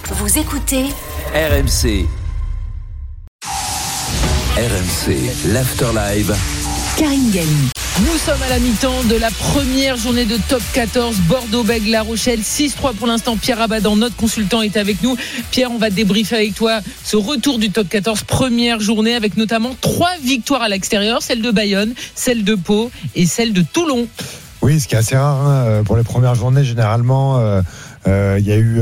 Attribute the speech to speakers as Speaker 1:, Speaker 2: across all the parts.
Speaker 1: Vous écoutez
Speaker 2: RMC. RMC, l'Afterlive.
Speaker 1: Karine Galli.
Speaker 3: Nous sommes à la mi-temps de la première journée de Top 14. Bordeaux-Bègles, La Rochelle, 6-3 pour l'instant. Pierre Abadan, notre consultant, est avec nous. Pierre, on va débriefer avec toi ce retour du Top 14, première journée, avec notamment 3 victoires à l'extérieur, celle de Bayonne, celle de Pau et celle de Toulon.
Speaker 4: Oui, ce qui est assez rare pour les premières journées. Généralement, il y a eu...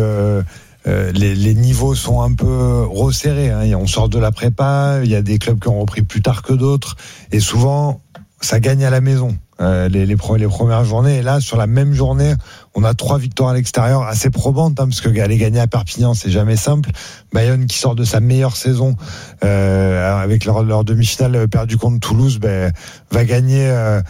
Speaker 4: les niveaux sont un peu resserrés. On sort de la prépa, il y a des clubs qui ont repris plus tard que d'autres, et souvent ça gagne à la maison. Les premières journées, et là sur la même journée, on a 3 victoires à l'extérieur assez probantes, parce que aller gagner à Perpignan, c'est jamais simple. Bayonne qui sort de sa meilleure saison avec leur demi-finale perdue contre Toulouse, va gagner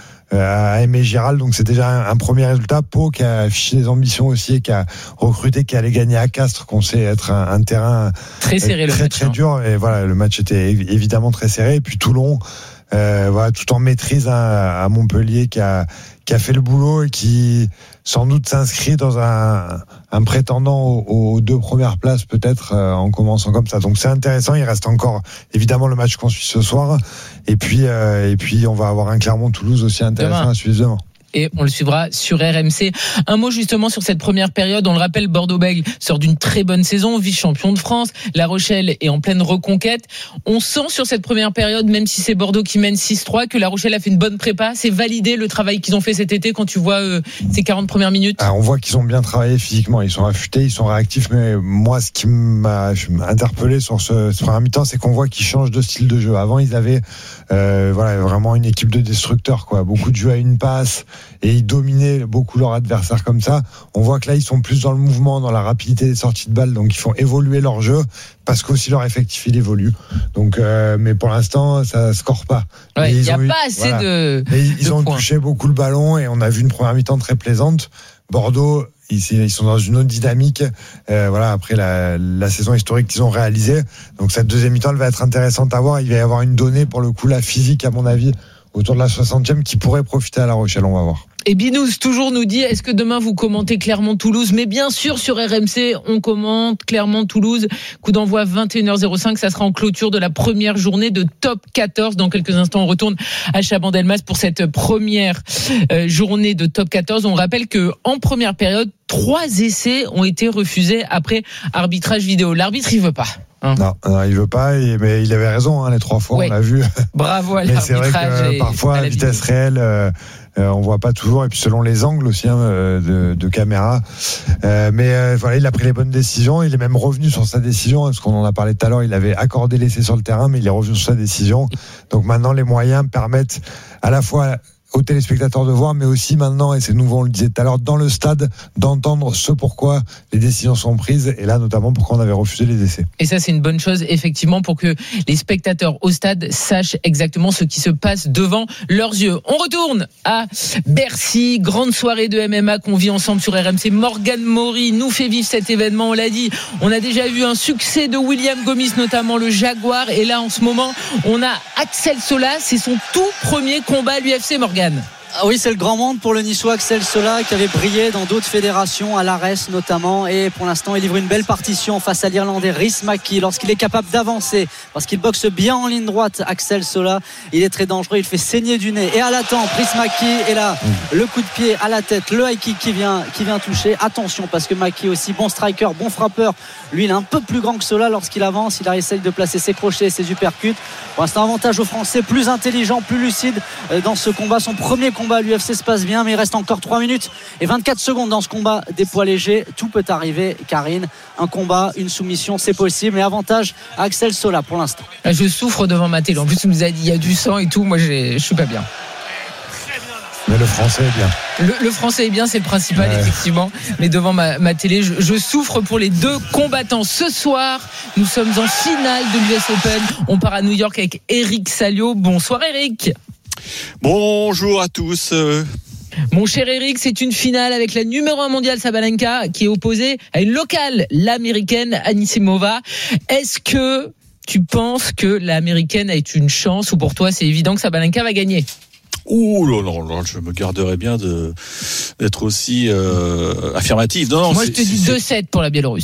Speaker 4: à Aimé Giral, donc c'est déjà un premier résultat. Pau qui a affiché des ambitions aussi et qui a recruté, qui allait gagner à Castres, qu'on sait être un terrain
Speaker 3: très serré,
Speaker 4: très dur, et voilà, le match était évidemment très serré. Et puis Toulon, tout en maîtrise, à Montpellier, qui a fait le boulot et qui sans doute s'inscrit dans un prétendant aux 2 premières places, peut-être, en commençant comme ça. Donc c'est intéressant. Il reste encore évidemment le match qu'on suit ce soir, et puis on va avoir un Clermont-Toulouse aussi intéressant à suivre demain.
Speaker 3: Et on le suivra sur RMC. Un mot justement sur cette première période. On le rappelle, Bordeaux-Bègles sort d'une très bonne saison, vice-champion de France. La Rochelle est en pleine reconquête. On sent sur cette première période, même si c'est Bordeaux qui mène 6-3, que La Rochelle a fait une bonne prépa. C'est validé le travail qu'ils ont fait cet été quand tu vois ces 40 premières minutes.
Speaker 4: On voit qu'ils ont bien travaillé physiquement. Ils sont affûtés, ils sont réactifs. Mais moi, ce qui m'a interpellé sur ce premier mi-temps, c'est qu'on voit qu'ils changent de style de jeu. Avant, ils avaient vraiment une équipe de destructeurs, quoi. Beaucoup de jeux à une passe, et ils dominaient beaucoup leur adversaire comme ça. On voit que là, ils sont plus dans le mouvement, dans la rapidité des sorties de balles, donc ils font évoluer leur jeu, parce qu'aussi leur effectif il évolue. Donc, mais pour l'instant, ça score pas.
Speaker 3: Il n'y a pas assez de
Speaker 4: ils ont touché beaucoup le ballon, et on a vu une première mi-temps très plaisante. Bordeaux, ils sont dans une autre dynamique, après la saison historique qu'ils ont réalisée. Donc cette deuxième mi-temps, elle va être intéressante à voir. Il va y avoir une donnée, pour le coup, la physique, à mon avis, autour de la 60e, qui pourrait profiter à La Rochelle. On va voir.
Speaker 3: Et Binous toujours nous dit, est-ce que demain vous commentez Clermont-Toulouse? Mais bien sûr, sur RMC, on commente Clermont-Toulouse. Coup d'envoi 21h05, ça sera en clôture de la première journée de Top 14. Dans quelques instants, on retourne à Chabandelmas pour cette première journée de Top 14. On rappelle que en première période, 3 essais ont été refusés après arbitrage vidéo. L'arbitre, il veut pas.
Speaker 4: Non, il veut pas, mais il avait raison, les 3 fois, on l'a vu.
Speaker 3: Bravo à
Speaker 4: l'arbitrage. Mais c'est vrai que parfois, à vitesse réelle, on voit pas toujours, et puis selon les angles aussi de caméra. Il a pris les bonnes décisions. Il est même revenu sur sa décision, parce qu'on en a parlé tout à l'heure. Il avait accordé l'essai sur le terrain, mais il est revenu sur sa décision. Donc maintenant, les moyens permettent à la fois aux téléspectateurs de voir, mais aussi maintenant, et c'est nouveau, on le disait tout à l'heure, dans le stade, d'entendre ce pourquoi les décisions sont prises, et là notamment pourquoi on avait refusé les essais.
Speaker 3: Et ça, c'est une bonne chose, effectivement, pour que les spectateurs au stade sachent exactement ce qui se passe devant leurs yeux. On retourne à Bercy, grande soirée de MMA qu'on vit ensemble sur RMC. Morgan Mori nous fait vivre cet événement, on l'a dit. On a déjà vu un succès de William Gomis, notamment le Jaguar, et là en ce moment, on a Axel Sola, c'est son tout premier combat à l'UFC, Morgan.
Speaker 5: Ah oui, c'est le grand monde pour le Niçois Axel Sola, qui avait brillé dans d'autres fédérations, à l'Ares notamment, et pour l'instant il livre une belle partition face à l'Irlandais Rhys Maki, lorsqu'il est capable d'avancer, parce qu'il boxe bien en ligne droite. Axel Sola, il est très dangereux, il fait saigner du nez, et à la tempe Rhys Maki, et là le coup de pied à la tête, le high kick qui vient toucher. Attention, parce que Maki aussi, bon striker, bon frappeur, lui il est un peu plus grand que Sola. Lorsqu'il avance, il essaye de placer ses crochets, ses uppercuts. Pour l'instant, avantage aux Français, plus intelligent, plus lucide dans ce combat. Son premier combat à l'UFC se passe bien, mais il reste encore 3 minutes et 24 secondes dans ce combat des poids légers. Tout peut arriver, Karine. Un combat, une soumission, c'est possible, mais avantage à Axel Sola pour l'instant.
Speaker 3: Je souffre devant ma télé. En plus, tu nous as dit il y a du sang et tout. Moi, je suis pas bien.
Speaker 4: Mais le français est bien.
Speaker 3: Le français est bien, c'est le principal, effectivement. Mais devant ma télé, je souffre pour les 2 combattants. Ce soir, nous sommes en finale de l'US Open. On part à New York avec Eric Salio. Bonsoir Eric.
Speaker 6: Bonjour à tous.
Speaker 3: Mon cher Eric, c'est une finale avec la numéro 1 mondiale Sabalenka qui est opposée à une locale, l'américaine Anisimova. Est-ce que tu penses que l'américaine a une chance, ou pour toi c'est évident que Sabalenka va gagner?
Speaker 6: Ouh là là, je me garderais bien d'être aussi affirmatif. Non,
Speaker 3: moi je te dis 2-7 pour la Biélorusse.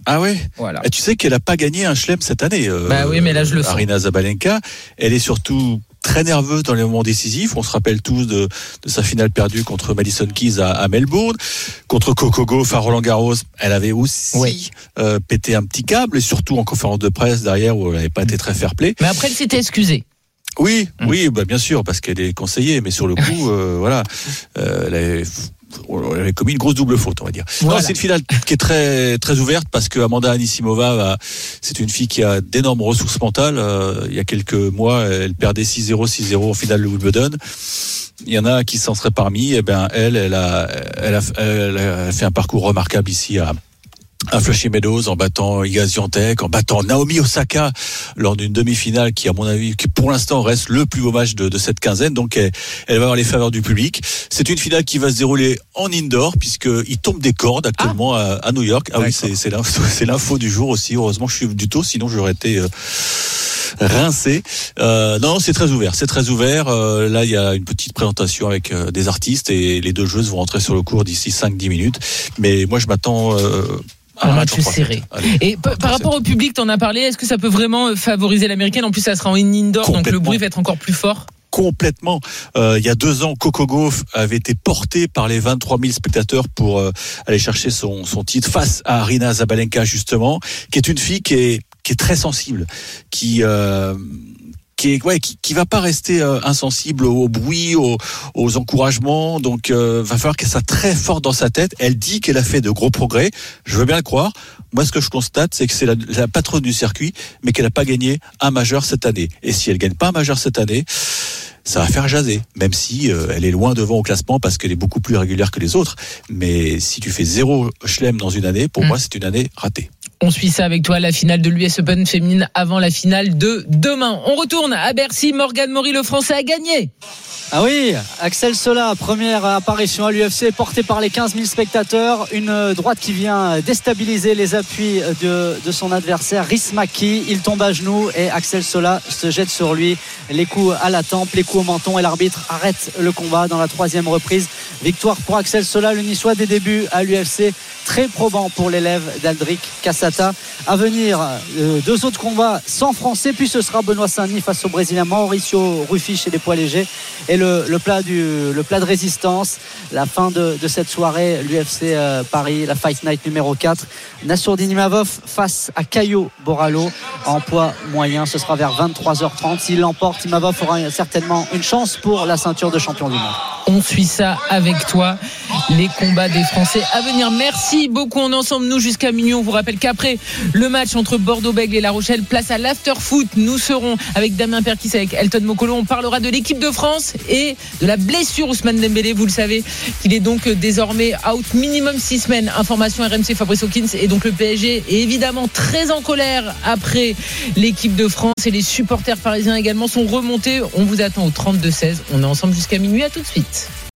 Speaker 6: Ah ouais.
Speaker 3: Voilà.
Speaker 6: Et tu sais qu'elle n'a pas gagné un chelem cette année.
Speaker 3: Bah oui, mais là je le sens.
Speaker 6: Aryna Sabalenka, elle est surtout très nerveuse dans les moments décisifs. On se rappelle tous de sa finale perdue contre Madison Keys à Melbourne, contre Coco Gauff à Roland-Garros. Elle avait aussi pété un petit câble, et surtout en conférence de presse derrière où elle n'avait pas été très fair-play.
Speaker 3: Mais après, elle s'était excusée.
Speaker 6: Oui, bah bien sûr, parce qu'elle est conseillée, mais sur le coup, voilà, elle avait commis une grosse double faute, on va dire.
Speaker 3: Voilà.
Speaker 6: Non, c'est une finale qui est très très ouverte, parce que Amanda Anisimova, c'est une fille qui a d'énormes ressources mentales. Il y a quelques mois, elle perdait 6-0, 6-0 en finale de Wimbledon. Il y en a qui s'en seraient parmi. Eh ben, elle a fait un parcours remarquable ici à Flushing Meadows, en battant Iga Swiatek, en battant Naomi Osaka lors d'une demi-finale qui, à mon avis, qui pour l'instant reste le plus beau match de cette quinzaine. Donc elle va avoir les faveurs du public. C'est une finale qui va se dérouler en indoor, puisqu'il tombe des cordes actuellement à New York. Ah oui, c'est l'info du jour aussi. Heureusement, je suis du tôt, sinon j'aurais été rincé. Non, c'est très ouvert. Là, il y a une petite présentation avec des artistes, et les deux joueuses vont rentrer sur le court d'ici 5-10 minutes. Mais moi, je m'attends
Speaker 3: un match serré. Et par rapport au public, t'en as parlé, est-ce que ça peut vraiment favoriser l'américaine? En plus, ça sera en indoor, donc le bruit va être encore plus fort.
Speaker 6: Complètement. Il y a 2 ans, Coco Gauff avait été portée par les 23 000 spectateurs pour aller chercher son titre face à Aryna Sabalenka, justement, qui est une fille qui est très sensible, qui va pas rester insensible au bruit, aux encouragements. Donc va falloir qu'elle soit très forte dans sa tête. Elle dit qu'elle a fait de gros progrès, je veux bien le croire. Moi, ce que je constate, c'est que c'est la patronne du circuit, mais qu'elle n'a pas gagné un majeur cette année. Et si elle gagne pas un majeur cette année, ça va faire jaser, même si elle est loin devant au classement, parce qu'elle est beaucoup plus régulière que les autres. Mais si tu fais 0 chelem dans une année, pour moi, c'est une année ratée.
Speaker 3: On suit ça avec toi, la finale de l'US Open féminine avant la finale de demain. On retourne à Bercy. Morgane Maury, le Français, a gagné.
Speaker 5: Ah oui, Axel Sola, première apparition à l'UFC, portée par les 15 000 spectateurs. Une droite qui vient déstabiliser les appuis de son adversaire, Rhys McKee. Il tombe à genoux et Axel Sola se jette sur lui. Les coups à la tempe, les coups au menton, et l'arbitre arrête le combat dans la 3e reprise. Victoire pour Axel Sola, le Niçois, des débuts à l'UFC. Très probant pour l'élève d'Aldric Cassata. À venir, 2 autres combats sans Français, puis ce sera Benoît Saint-Denis face au Brésilien Mauricio Ruffi chez les poids légers. Et le plat de résistance, la fin de cette soirée, l'UFC Paris, la Fight Night numéro 4. Nassourdine Imavov face à Caio Borralho en poids moyen. Ce sera vers 23h30. S'il l'emporte, Imavov aura certainement une chance pour la ceinture de champion du monde.
Speaker 3: On suit ça avec toi, les combats des Français à venir. Merci beaucoup, on est ensemble nous jusqu'à minuit. On vous rappelle qu'après le match entre Bordeaux-Bègles et La Rochelle, place à l'after-foot. Nous serons avec Damien Perkis, avec Elton Mokolo. On parlera de l'équipe de France et de la blessure Ousmane Dembélé. Vous le savez, qu'il est donc désormais out minimum 6 semaines. Information RMC, Fabrice Hawkins. Et donc le PSG est évidemment très en colère après l'équipe de France, et les supporters parisiens également sont remontés. On vous attend au 32-16. On est ensemble jusqu'à minuit. À tout de suite.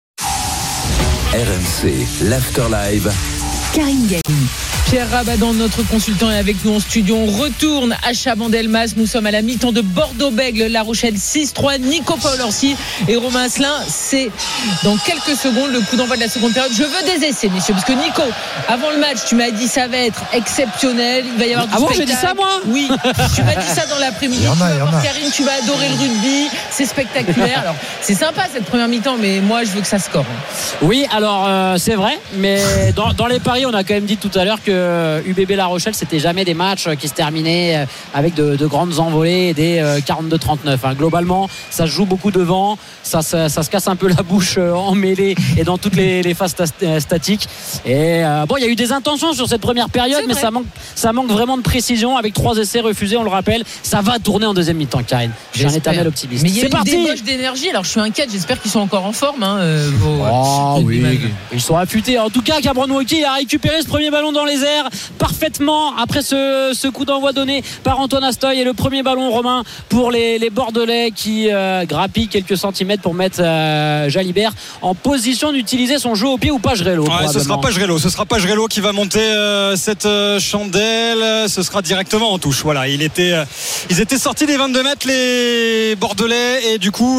Speaker 2: RMC, l'Afterlive.
Speaker 1: Karine Galli.
Speaker 3: Pierre Rabadan, notre consultant, est avec nous en studio. On retourne à Chabandelmas. Nous sommes à la mi-temps de Bordeaux-Bègles, La Rochelle 6-3. Nico Paul-Orsi et Romain Asselin. C'est dans quelques secondes le coup d'envoi de la seconde période. Je veux des essais, messieurs, parce que Nico, avant le match, tu m'as dit ça va être exceptionnel. Il va y avoir du spectacle.
Speaker 5: J'ai dit ça, moi?
Speaker 3: Oui, tu m'as dit ça dans l'après-midi. Tu vas voir, Karine, tu vas adorer le rugby. C'est spectaculaire. Alors, c'est sympa cette première mi-temps, mais moi, je veux que ça score.
Speaker 7: Oui, alors c'est vrai, mais dans les paris, on a quand même dit tout à l'heure que UBB La Rochelle, c'était jamais des matchs qui se terminaient avec de grandes envolées, des 42-39. Hein. Globalement, ça se joue beaucoup devant, ça se casse un peu la bouche en mêlée et dans toutes les phases statiques. Et bon, il y a eu des intentions sur cette première période, mais ça manque vraiment de précision avec 3 essais refusés, on le rappelle. Ça va tourner en deuxième mi-temps, Karine. J'ai un éternel optimiste.
Speaker 3: Mais il y a
Speaker 7: C'est parti.
Speaker 3: Des débauches d'énergie, alors je suis inquiète, j'espère qu'ils sont encore en forme.
Speaker 7: Oui, ils sont affûtés. En tout cas, Cameron Wauquiez a récupéré ce premier ballon dans les airs parfaitement après ce coup d'envoi donné par Antoine Astoy, et le premier ballon, Romain, pour les Bordelais qui grappillent quelques centimètres pour mettre Jalibert en position d'utiliser son jeu au pied, ou Pagerello.
Speaker 8: Ouais, ce sera Pagerello qui va monter cette chandelle. Ce sera directement en touche. Voilà, ils étaient sortis des 22 mètres, les Bordelais, et du coup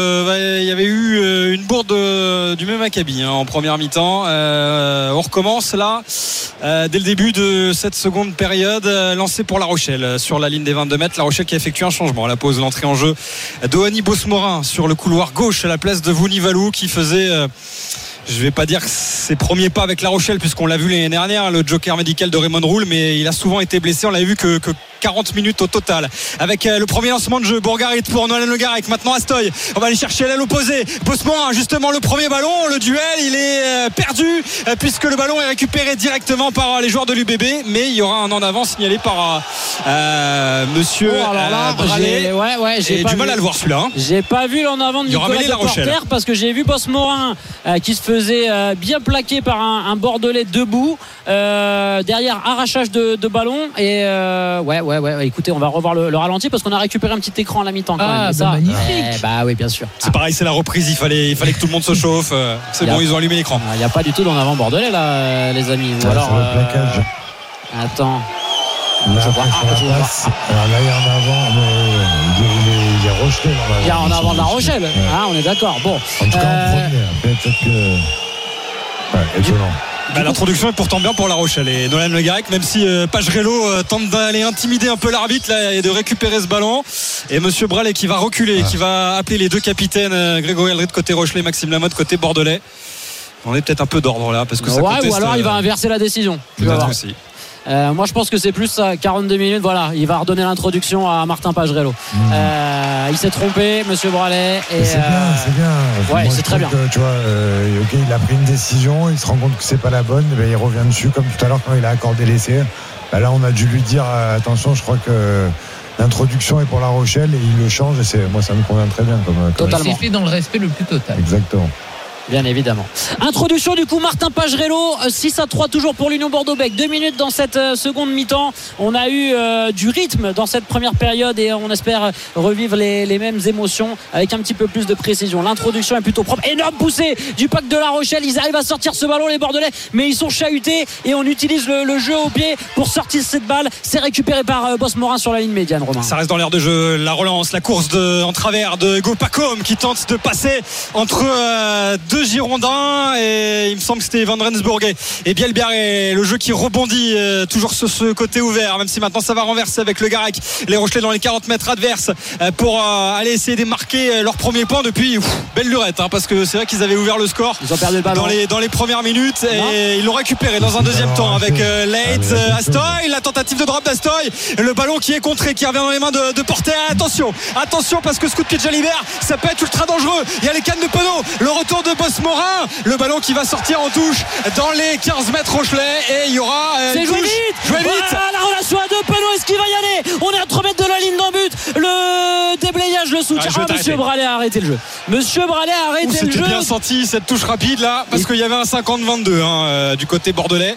Speaker 8: il y avait eu une bourde du même Maccabi en première mi-temps. On recommence là dès le début de cette seconde période. Lancé pour La Rochelle sur la ligne des 22 mètres. La Rochelle qui a effectué un changement à la pause. L'entrée en jeu d'Ohani Bosmorin sur le couloir gauche à la place de Vunivalu qui faisait je ne vais pas dire ses premiers pas avec La Rochelle puisqu'on l'a vu l'année dernière, le joker médical de Raymond Roule, mais il a souvent été blessé. On l'a vu que 40 minutes au total. Avec le premier lancement de jeu, Bourgarit pour Nolan Le Garec. Maintenant Astoy, on va aller chercher l'aile opposée. Bosmorin, justement le premier ballon, le duel, il est perdu puisque le ballon est récupéré directement par les joueurs de l'UBB, mais il y aura un en avant signalé par monsieur Braley. J'ai du mal à le voir celui-là.
Speaker 7: J'ai pas vu l'en avant de Nicolas Deporter parce que j'ai vu Bosmorin qui se faisait bien plaqué par un Bordelais debout derrière arrachage de ballon et écoutez, on va revoir le ralenti parce qu'on a récupéré un petit écran à la mi-temps quand même.
Speaker 3: Ça, magnifique.
Speaker 7: Oui, bien sûr.
Speaker 8: C'est pareil, c'est la reprise, il fallait que tout le monde se chauffe. C'est bon, ils ont allumé l'écran.
Speaker 7: Il n'y a pas du tout d'en avant Bordelais là, les amis.
Speaker 4: Ou alors
Speaker 7: attends.
Speaker 4: Là, alors là, il y a en avant, mais il est Rochelet.
Speaker 7: Il y a en avant de La Rochelle.
Speaker 4: Ouais.
Speaker 7: On est d'accord. Bon.
Speaker 4: En tout cas, en premier. Peut-être que. Étonnant.
Speaker 8: L'introduction est pourtant bien pour La Rochelle et Nolan Le Garec, même si Pagerello tente d'aller intimider un peu l'arbitre là, et de récupérer ce ballon. Et monsieur Braley qui va reculer, qui va appeler les deux capitaines, Grégory Aldrit côté Rochelet, Maxime Lamotte côté Bordelais. On est peut-être un peu d'ordre là parce que ça conteste,
Speaker 7: ou alors il va inverser la décision.
Speaker 8: Peut-être aussi.
Speaker 7: Moi je pense que c'est plus ça, 42 minutes, voilà, il va redonner l'introduction à Martin Pagerello. Il s'est trompé, monsieur Braley. Et
Speaker 4: c'est bien.
Speaker 7: Ouais, c'est très bien.
Speaker 4: Tu vois, il a pris une décision, il se rend compte que c'est pas la bonne, il revient dessus comme tout à l'heure quand il a accordé l'essai. Là on a dû lui dire attention, je crois que l'introduction est pour La Rochelle et il le change et moi ça me convient très bien
Speaker 3: Totalement. C'est fait dans le respect le plus total.
Speaker 4: Exactement.
Speaker 7: Bien évidemment. Introduction du coup Martin Pagerello, 6-3 toujours pour l'Union Bordeaux-Bègles. 2 minutes dans cette seconde mi-temps. On a eu du rythme dans cette première période et on espère revivre les mêmes émotions avec un petit peu plus de précision. L'introduction est plutôt propre. Énorme poussée du pack de La Rochelle. Ils arrivent à sortir ce ballon les Bordelais, mais ils sont chahutés et on utilise le jeu au pied pour sortir cette balle. C'est récupéré par Bosmorin sur la ligne médiane, Romain.
Speaker 8: Ça reste dans l'air de jeu. La relance, la course en travers de Hugo Pacôme qui tente de passer entre deux Girondins et il me semble que c'était Van Rensburg et Bielbiarré et le jeu qui rebondit toujours sur ce côté ouvert, même si maintenant ça va renverser avec Le Garec. Les Rochelais dans les 40 mètres adverses pour aller essayer de marquer leur premier point depuis belle lurette parce que c'est vrai qu'ils avaient ouvert le score.
Speaker 7: Ils ont perdu le ballon
Speaker 8: dans les premières minutes et ils l'ont récupéré dans un deuxième temps avec Leitz, Astoy, la tentative de drop d'Astoy, le ballon qui est contré, qui revient dans les mains de Porter. Attention parce que ce coup de pied de Jalibert ça peut être ultra dangereux. Il y a les cannes de Penaud, le retour de Bosmorin, le ballon qui va sortir en touche dans les 15 mètres Rochelais et il y aura
Speaker 7: c'est joué vite. La relation à deux, Penaud, est-ce qu'il va y aller? On est à 3 mètres de la ligne d'en but, le déblayage, le soutien. Monsieur Braley a arrêté le jeu. Monsieur Braley a arrêté le jeu.
Speaker 8: C'était bien senti cette touche rapide là parce qu'il y avait un 50-22 du côté bordelais.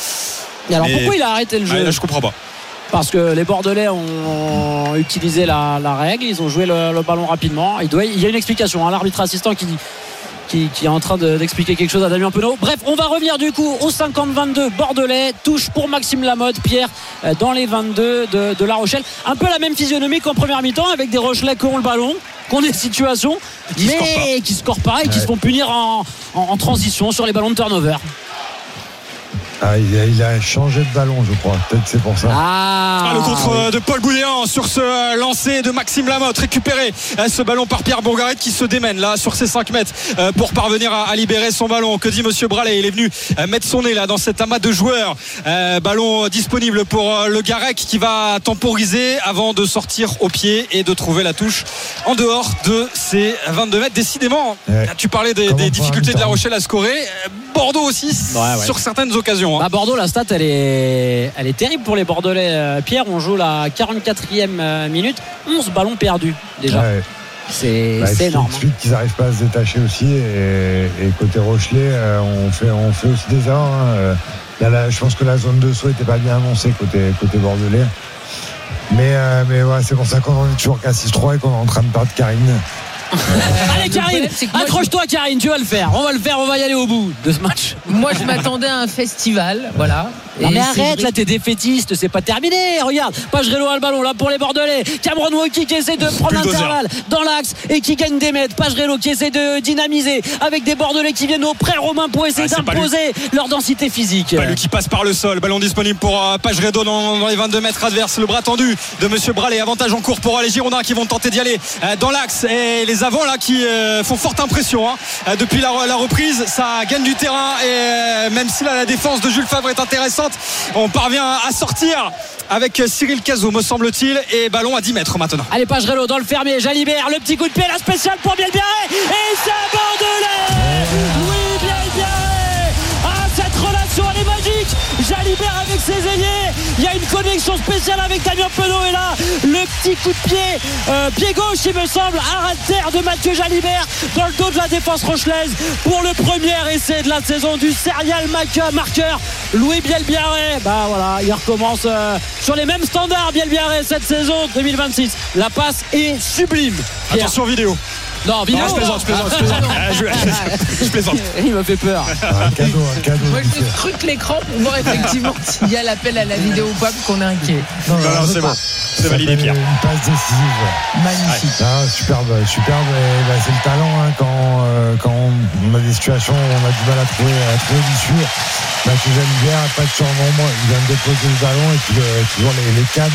Speaker 7: Et alors pourquoi il a arrêté le jeu?
Speaker 8: Là, je comprends pas.
Speaker 7: Parce que les Bordelais ont utilisé la règle, ils ont joué le ballon rapidement. Il y a une explication, l'arbitre assistant qui est en train d'expliquer quelque chose à Damien Penaud. Bref, on va revenir du coup au 50-22 Bordelais. Touche pour Maxime Lamotte, Pierre dans les 22 de La Rochelle. Un peu la même physionomie qu'en première mi-temps avec des Rochelais qui ont le ballon, qui ont des situations, mais qui ne scorent pas et qui se font punir en transition sur les ballons de turnover.
Speaker 4: Il a changé de ballon, je crois. Peut-être c'est pour ça.
Speaker 8: Le contre de Paul Boudéan sur ce lancer de Maxime Lamotte. Récupéré ce ballon par Pierre Bourgarit qui se démène là sur ses 5 mètres pour parvenir à libérer son ballon. Que dit monsieur Braley? Il est venu mettre son nez là dans cet amas de joueurs. Ballon disponible pour Le Garec qui va temporiser avant de sortir au pied et de trouver la touche en dehors de ses 22 mètres. Décidément, tu parlais des difficultés de La Rochelle à scorer. Bordeaux aussi sur certaines occasions.
Speaker 7: Bordeaux, la stat elle est terrible pour les Bordelais. Pierre, on joue la 44e minute, 11 ballons perdus déjà. C'est énorme.
Speaker 4: C'est qu'ils n'arrivent pas à se détacher aussi et côté Rochelet on fait aussi des erreurs. Là, je pense que la zone de saut n'était pas bien annoncée côté bordelais. Mais c'est pour ça qu'on en est toujours qu'à 6-3 et qu'on est en train de perdre Karine.
Speaker 7: Allez Karine, accroche-toi Karine, tu vas le faire. On va y aller au bout de ce match.
Speaker 3: Moi, je m'attendais à un festival, voilà.
Speaker 7: Non mais
Speaker 3: c'est
Speaker 7: arrête,
Speaker 3: vrai.
Speaker 7: là t'es défaitiste, c'est pas terminé. Regarde, Pajrello a le ballon là pour les Bordelais. Cameron Wauquiez qui essaie de prendre l'intervalle dans l'axe et qui gagne des mètres. Pajrello qui essaie de dynamiser avec des Bordelais qui viennent au pré Romain pour essayer d'imposer leur densité physique.
Speaker 8: Pas lui qui passe par le sol, ballon disponible pour Pajrello dans les 22 mètres adverses. Le bras tendu de Monsieur Bralé, avantage en cours pour les Girondins qui vont tenter d'y aller dans l'axe, et les avants là qui font forte impression depuis la reprise. Ça gagne du terrain, et même si là la défense de Jules Favre est intéressante, on parvient à sortir avec Cyril Cazot, me semble-t-il, et ballon à 10 mètres maintenant.
Speaker 7: Allez Pajrello dans le fermé, Jalibert, le petit coup de pied, la spéciale pour Bielbiarré, et c'est un Bordelais. Oui, Bielbiarré. Cette relation elle est magique. Jalibert avec ses ailiers, il y a une connexion spéciale avec Damien Penaud, et là le petit coup de pied gauche il me semble, arrêt de terre de Mathieu Jalibert dans le dos de la défense rochelaise pour le premier essai de la saison du serial marqueur Louis Bielbiarré. Bah voilà, il recommence sur les mêmes standards Bielbiarré cette saison 2026. La passe est sublime. Pierre.
Speaker 8: Attention vidéo.
Speaker 7: Non, vidéo.
Speaker 8: Je plaisante. Je plaisante.
Speaker 7: Il me fait peur.
Speaker 4: Un cadeau.
Speaker 3: Moi, je scrute l'écran pour voir effectivement s'il y a l'appel à la vidéo ou pas, parce qu'on est inquiet.
Speaker 8: Non, c'est bon. C'est validé, Pierre.
Speaker 4: Une passe décisive.
Speaker 3: Magnifique.
Speaker 4: Ah, superbe. Et c'est le talent quand on a des situations où on a du mal à trouver l'issue. Mathieu Jalibert, pas de surnombre, il vient de déposer le ballon et puis toujours les cannes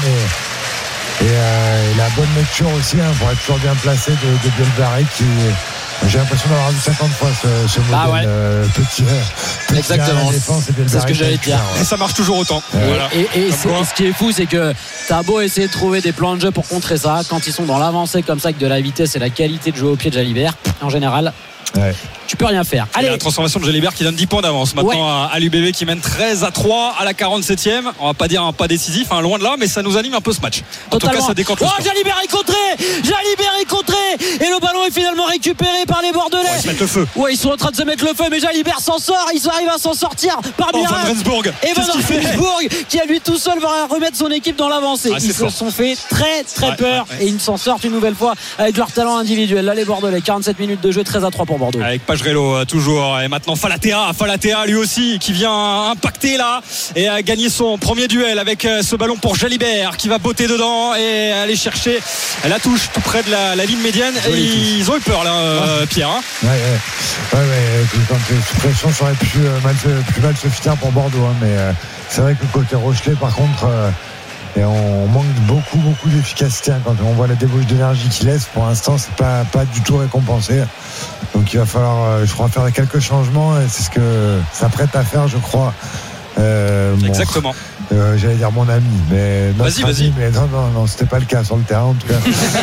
Speaker 4: et la bonne lecture aussi pour être toujours bien placé de Bielbiarré qui. J'ai l'impression d'avoir vu 50 fois ce modèle petit
Speaker 7: exactement, c'est ce que j'allais dire.
Speaker 8: Et ça marche toujours autant. Voilà.
Speaker 7: Et ce qui est fou, c'est que t'as beau essayer de trouver des plans de jeu pour contrer ça, quand ils sont dans l'avancée comme ça avec de la vitesse et la qualité de jouer au pied de Jalibert, en général tu peux rien faire. Allez,
Speaker 8: la transformation de Jalibert qui donne 10 points d'avance maintenant à l'UBB qui mène 13-3 à la 47e. On va pas dire un pas décisif, loin de là, mais ça nous anime un peu ce match. En tout cas, ça décante le score.
Speaker 7: Jalibert est contré et le ballon est finalement récupéré par les Bordelais.
Speaker 8: Ils se mettent le feu.
Speaker 7: Ils sont en train de se mettre le feu, mais Jalibert s'en sort. Ils arrivent à s'en sortir par
Speaker 8: Van Rensburg.
Speaker 7: Et Van Rensburg qui à lui tout seul va remettre son équipe dans l'avancée. Ils se sont fait très peur et ils s'en sortent une nouvelle fois avec leur talent individuel. Là les Bordelais, 47 minutes de jeu, 13-3 pour Bordeaux.
Speaker 8: Avec Pajrello toujours, et maintenant Falatea lui aussi qui vient impacter là et a gagné son premier duel avec ce ballon pour Jalibert qui va botter dedans et aller chercher la touche tout près de la ligne médiane. Et ils ont eu peur là, Pierre.
Speaker 4: Quand sous pression ça aurait pu plus mal se finir pour Bordeaux, mais c'est vrai que le côté Rochelet par contre et on manque beaucoup d'efficacité quand on voit la débauche d'énergie qu'il laisse. Pour l'instant c'est pas du tout récompensé, donc il va falloir je crois faire quelques changements, et c'est ce que ça prête à faire, je crois.
Speaker 8: Exactement.
Speaker 4: J'allais dire mon ami, mais
Speaker 8: vas-y.
Speaker 4: Mais non, c'était pas le cas sur le terrain en tout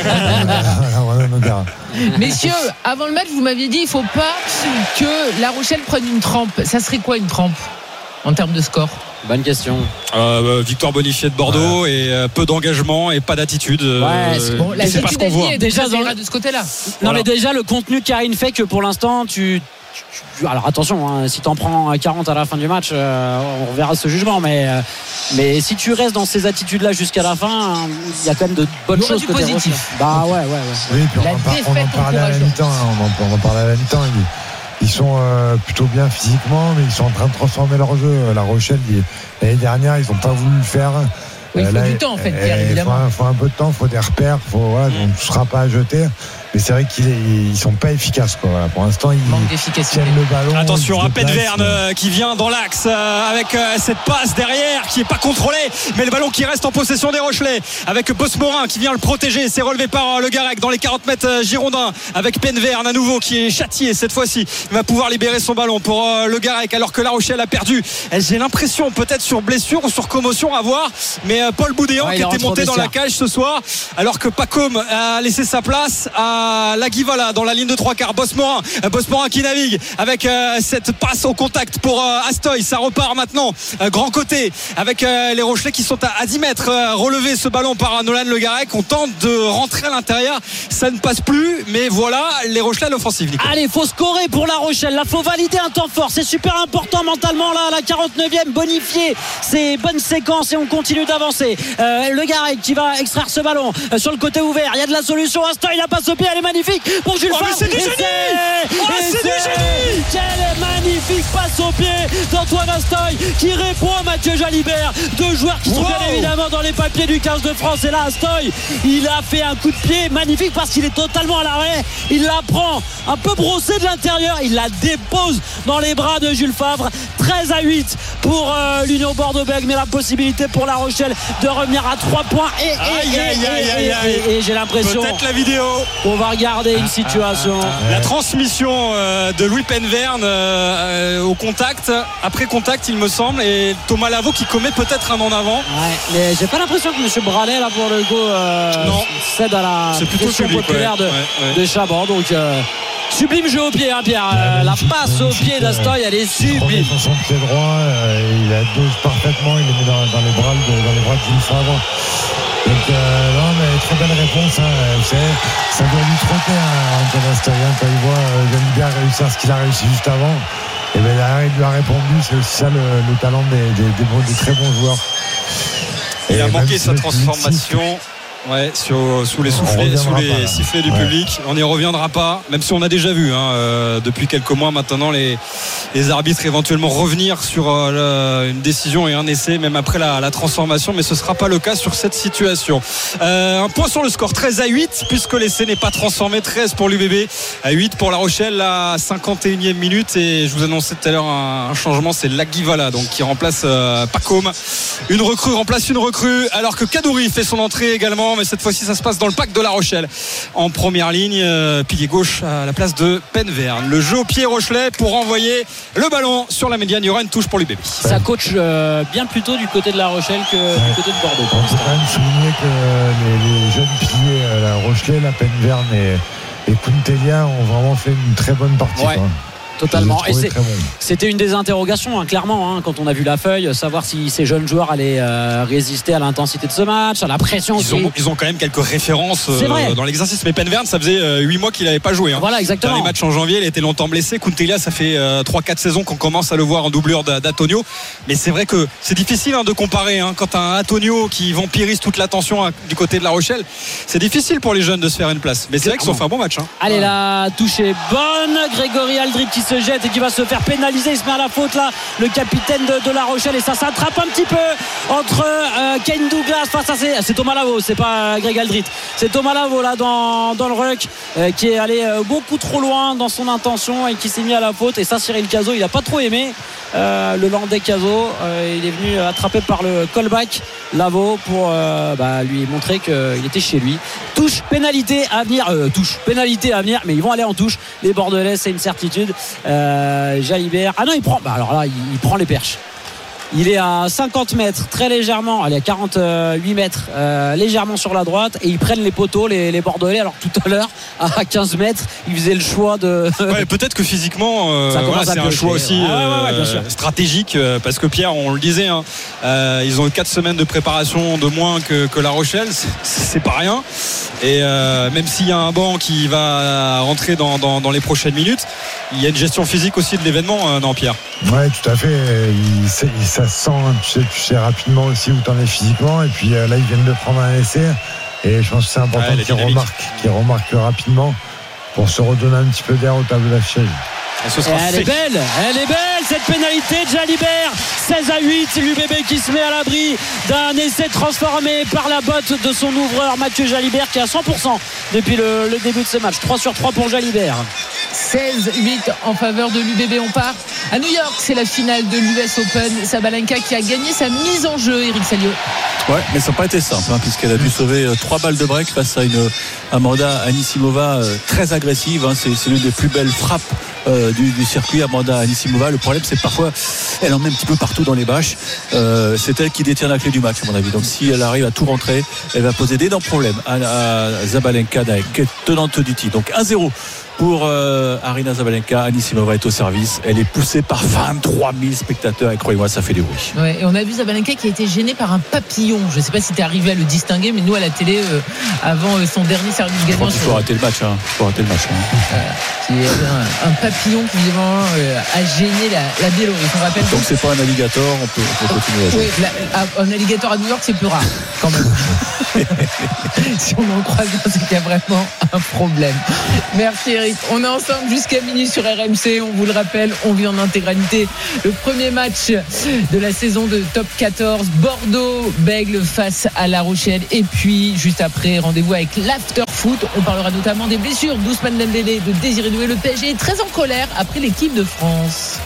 Speaker 4: cas.
Speaker 3: Messieurs, avant le match vous m'aviez dit il faut pas que La Rochelle prenne une trempe. Ça serait quoi une trempe en termes de score?
Speaker 7: Bonne question.
Speaker 8: Victoire bonifiée de Bordeaux et peu d'engagement et pas d'attitude.
Speaker 3: C'est pas ce qu'on voit.
Speaker 7: Déjà
Speaker 3: de ce côté-là.
Speaker 7: Non, mais déjà le contenu de Karine fait que pour l'instant alors attention, si t'en prends 40 à la fin du match, on verra ce jugement, mais si tu restes dans ces attitudes-là jusqu'à la fin, il y a quand même de bonnes choses
Speaker 3: du positif.
Speaker 7: Ouais.
Speaker 4: Oui, puis on en parlait à la mi-temps. On en parlait à la mi-temps. Ils sont plutôt bien physiquement, mais ils sont en train de transformer leur jeu. La Rochelle, l'année dernière, ils n'ont pas voulu le faire.
Speaker 3: Il faut du temps en fait, Pierre, évidemment.
Speaker 4: Il faut un peu de temps, il faut des repères, donc tu ne seras pas à jeter. Mais c'est vrai qu'ils ne sont pas efficaces. Pour l'instant, ils tiennent le ballon.
Speaker 8: Attention à Penverne qui vient dans l'axe avec cette passe derrière qui n'est pas contrôlée, mais le ballon qui reste en possession des Rochelais avec Bosmorin qui vient le protéger. C'est relevé par Le Garec dans les 40 mètres girondins avec Penverne à nouveau qui est châtié cette fois-ci. Il va pouvoir libérer son ballon pour Le Garec alors que La Rochelle a perdu. J'ai l'impression peut-être sur blessure ou sur commotion à voir, mais Paul Boudéan qui était monté dans la cage ce soir alors que Pacôme a laissé sa place à Laguivala dans la ligne de 3/4. Bosmorin qui navigue avec cette passe au contact pour Astoy. Ça repart maintenant grand côté avec les Rochelais qui sont à 10 mètres. Relevé ce ballon par Nolan Le Garec. On tente de rentrer à l'intérieur, ça ne passe plus, mais voilà les Rochelais à l'offensive, Nico.
Speaker 7: Allez, faut scorer pour La Rochelle, là faut valider un temps fort, c'est super important mentalement là à la 49e, bonifier ces bonnes séquences et on continue d'avancer. Le Garec qui va extraire ce ballon sur le côté ouvert, il y a de la solution. Astoy, la passe au pied, elle est magnifique pour Jules Favre.
Speaker 8: C'est du génie. C'est du génie.
Speaker 7: Quelle magnifique passe au pied d'Antoine Astoy qui répond à Mathieu Jalibert. Deux joueurs qui sont bien évidemment dans les papiers du 15 de France. Et là, Astoy, il a fait un coup de pied magnifique parce qu'il est totalement à l'arrêt. Il la prend un peu brossée de l'intérieur. Il la dépose dans les bras de Jules Favre. 13-8 pour l'Union Bordeaux-Bègles, mais la possibilité pour La Rochelle de revenir à 3 points. Et j'ai l'impression
Speaker 8: peut-être la vidéo.
Speaker 7: On va regarder une situation.
Speaker 8: La transmission de Louis Penverne au contact, après contact il me semble, et Thomas Lavaux qui commet peut-être un en avant.
Speaker 7: Ouais, mais j'ai pas l'impression que M. Bralet là pour le coup
Speaker 8: non,
Speaker 7: cède à la pression populaire de Chaban. Donc sublime jeu au pied, hein, Pierre. La passe au pied d'Astoy, elle est sublime.
Speaker 4: Sur son pied droit, il la dose parfaitement, il le met dans les bras de Jules Favre. Donc non, mais très belle réponse, hein. Vous savez, ça doit lui trotter Antoine Astoy, quand il voit Jalibert réussir ce qu'il a réussi juste avant. Et bien derrière il lui a répondu. C'est aussi ça le talent des très bons joueurs.
Speaker 8: Il a manqué sa transformation. Ouais, sous les sifflets du public. On n'y reviendra pas, même si on a déjà vu depuis quelques mois maintenant les arbitres éventuellement revenir sur une décision et un essai même après la transformation, mais ce ne sera pas le cas sur cette situation. Un point sur le score, 13-8 puisque l'essai n'est pas transformé. 13 pour l'UBB, 8 pour La Rochelle à 51e minute. Et je vous annonçais tout à l'heure un changement, c'est Laguivala donc qui remplace Pacôme. Une recrue remplace une recrue, alors que Kadouri fait son entrée également, mais cette fois-ci ça se passe dans le pack de La Rochelle en première ligne, pilier gauche à la place de Penverne. Le jeu au pied rochelais pour envoyer le ballon sur la médiane. Il y aura une touche pour l'UBB.
Speaker 7: Ça coach bien plus tôt du côté de La Rochelle que du côté de Bordeaux.
Speaker 4: On peut quand même souligner que les jeunes piliers La Rochelais, la Penverne et Kuntelia ont vraiment fait une très bonne partie.
Speaker 7: Ouais. Totalement. Et c'était
Speaker 4: bon.
Speaker 7: une des interrogations, clairement, quand on a vu la feuille, savoir si ces jeunes joueurs allaient résister à l'intensité de ce match, à la pression.
Speaker 8: Ils ont quand même quelques références dans l'exercice. Mais Penverne, ça faisait 8 mois qu'il n'avait pas joué.
Speaker 7: Voilà, exactement.
Speaker 8: Dans les matchs en janvier, il était longtemps blessé. Kuntelia, ça fait 3-4 saisons qu'on commence à le voir en doublure d'Antonio. Mais c'est vrai que c'est difficile de comparer. Quand un Antonio qui vampirise toute l'attention du côté de La Rochelle, c'est difficile pour les jeunes de se faire une place. Mais c'est vrai qu'ils ont fait un bon match.
Speaker 7: Allez, la touche est bonne. Grégory Aldrit qui se jette et qui va se faire pénaliser. Il se met à la faute là, le capitaine de La Rochelle, et ça s'attrape un petit peu entre Kane Douglas face à c'est Thomas Lavaux, c'est pas Greg Aldrit, c'est Thomas Lavaux là dans le ruck qui est allé beaucoup trop loin dans son intention et qui s'est mis à la faute. Et ça, Cyril Cazot, il a pas trop aimé le Landais Cazot. Il est venu attrapé par le callback Lavaux pour lui montrer qu'il était chez lui. Touche, pénalité à venir, mais ils vont aller en touche les Bordelais, c'est une certitude. Jalibert, il prend, alors là il prend les perches. Il est à 50 mètres, très légèrement, à 48 mètres, légèrement sur la droite, et ils prennent les poteaux, les Bordelais. Alors tout à l'heure, à 15 mètres, ils faisaient le choix de.
Speaker 8: Peut-être que physiquement, c'est un choix aussi stratégique, parce que Pierre, on le disait, ils ont 4 semaines de préparation de moins que La Rochelle, c'est pas rien. Et même s'il y a un banc qui va rentrer dans les prochaines minutes, il y a une gestion physique aussi de l'événement, non, Pierre?
Speaker 4: Ouais, tout à fait. Ça se sent, tu sais rapidement aussi où t'en es physiquement. Et puis là, ils viennent de prendre un essai. Et je pense que c'est important qu'ils remarquent rapidement pour se redonner un petit peu d'air au tableau d'affichage.
Speaker 7: Elle est belle cette pénalité de Jalibert. 16-8, l'UBB qui se met à l'abri d'un essai transformé par la botte de son ouvreur Mathieu Jalibert, qui est à 100% depuis le début de ce match. 3 sur 3 pour Jalibert.
Speaker 3: 16-8 en faveur de l'UBB. On part à New York, c'est la finale de l'US Open. Sabalenka qui a gagné sa mise en jeu, Eric Salio.
Speaker 6: Ouais, mais ça n'a pas été simple, puisqu'elle a dû sauver 3 balles de break face à une Amanda Anisimova très agressive. C'est l'une des plus belles frappes du circuit, Amanda Anisimova. Le problème, c'est que parfois elle en met un petit peu partout dans les bâches. C'est elle qui détient la clé du match, à mon avis. Donc si elle arrive à tout rentrer, elle va poser d'énormes problèmes à Sabalenka, qui est tenante du titre. Donc 1-0 pour Aryna Sabalenka. Anisimova est au service. Elle est poussée par 23 000 spectateurs, et croyez-moi, ça fait des bruits.
Speaker 3: Ouais, et on a vu Sabalenka qui a été gênée par un papillon. Je ne sais pas si tu es arrivé à le distinguer, mais nous à la télé, avant son dernier service gagnant,
Speaker 6: il faut arrêter le match.
Speaker 3: Qui est un papillon qui évidemment a gêné la Biélorusse. On rappelle
Speaker 6: donc c'est pas un alligator, on peut continuer à jouer.
Speaker 3: Oui, un alligator à New York, c'est plus rare quand même. Si on en croise un, c'est qu'il y a vraiment un problème. Merci Eric. On est ensemble jusqu'à minuit sur RMC. On vous le rappelle, on vit en intégralité le premier match de la saison de Top 14. Bordeaux-Bègles face à La Rochelle. Et puis, juste après, rendez-vous avec l'After Foot. On parlera notamment des blessures d'Ousmane Dembélé, de Désiré Doué. Le PSG est très en colère après l'équipe de France.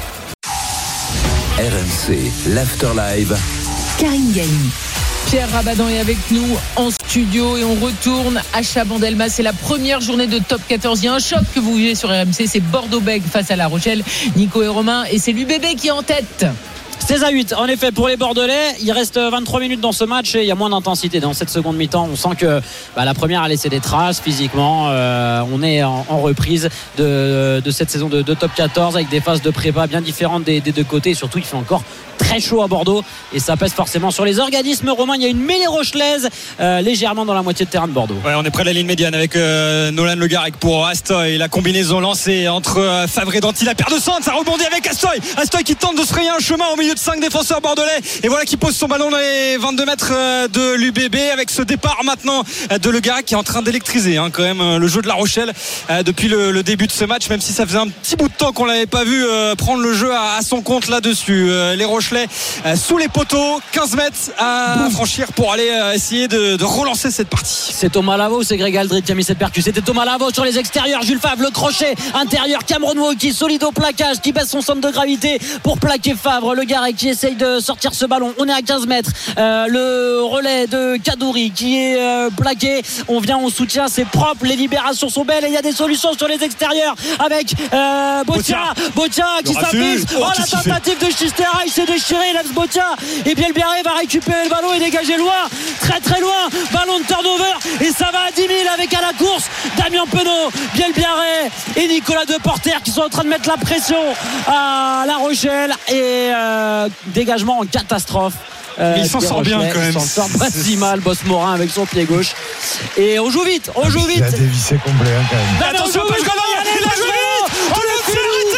Speaker 2: RMC, l'After Live.
Speaker 1: Karine Galli.
Speaker 3: Pierre Rabadan est avec nous en studio et on retourne à Chabandelmas. C'est la première journée de Top 14. Il y a un choc que vous vivez sur RMC. C'est Bordeaux-Bègles face à La Rochelle. Nico et Romain. Et c'est l'UBB qui est en tête.
Speaker 7: 16-8 en effet pour les Bordelais. Il reste 23 minutes dans ce match et il y a moins d'intensité dans cette seconde mi-temps. On sent que la première a laissé des traces physiquement. On est en reprise de cette saison de Top 14 avec des phases de prépa bien différentes des deux côtés. Et surtout il fait encore très chaud à Bordeaux et ça pèse forcément sur les organismes. Romain, il y a une mêlée rochelaise légèrement dans la moitié de terrain de Bordeaux.
Speaker 8: Ouais, on est près de la ligne médiane avec Nolan Le Garec pour Astoy. La combinaison lancée entre Favre et Danty. La paire de centre, ça rebondit avec Astoy. Astoy qui tente de se frayer un chemin au milieu de 5 défenseurs bordelais et voilà qui pose son ballon dans les 22 mètres de l'UBB avec ce départ maintenant de Le Garec qui est en train d'électriser quand même le jeu de La Rochelle depuis le début de ce match, même si ça faisait un petit bout de temps qu'on l'avait pas vu prendre le jeu à son compte là-dessus. Les Rochelais sous les poteaux, 15 mètres à franchir pour aller essayer de relancer cette partie.
Speaker 7: C'est Thomas Lavaux, c'est Greg Aldrit qui a mis cette percue. C'était Thomas Lavaux sur les extérieurs, Jules Favre, le crochet intérieur, Cameron Wauquiez solide au plaquage, qui baisse son centre de gravité pour plaquer Favre. Le Garec qui essaye de sortir ce ballon. On est à 15 mètres. Le relais de Kadouri qui est plaqué. On vient en soutien, c'est propre. Les libérations sont belles et il y a des solutions sur les extérieurs avec Botia qui s'affiche. La tentative de Chistera, il s'est déchiré, il lève Botia et bien Biarré va récupérer le ballon et dégager loin, très très loin. Ballon de turnover et ça va à 10 000 avec à la course Damien Penaud, Biel Biarré et Nicolas Deporter qui sont en train de mettre la pression à La Rochelle et dégagement en catastrophe.
Speaker 8: Il s'en sort bien quand même.
Speaker 7: Il s'en sort pas si mal, Boss Morin avec son pied gauche. Et on joue vite.
Speaker 4: Il a dévissé complet quand même.
Speaker 8: Mais attention, il a joué vite. Le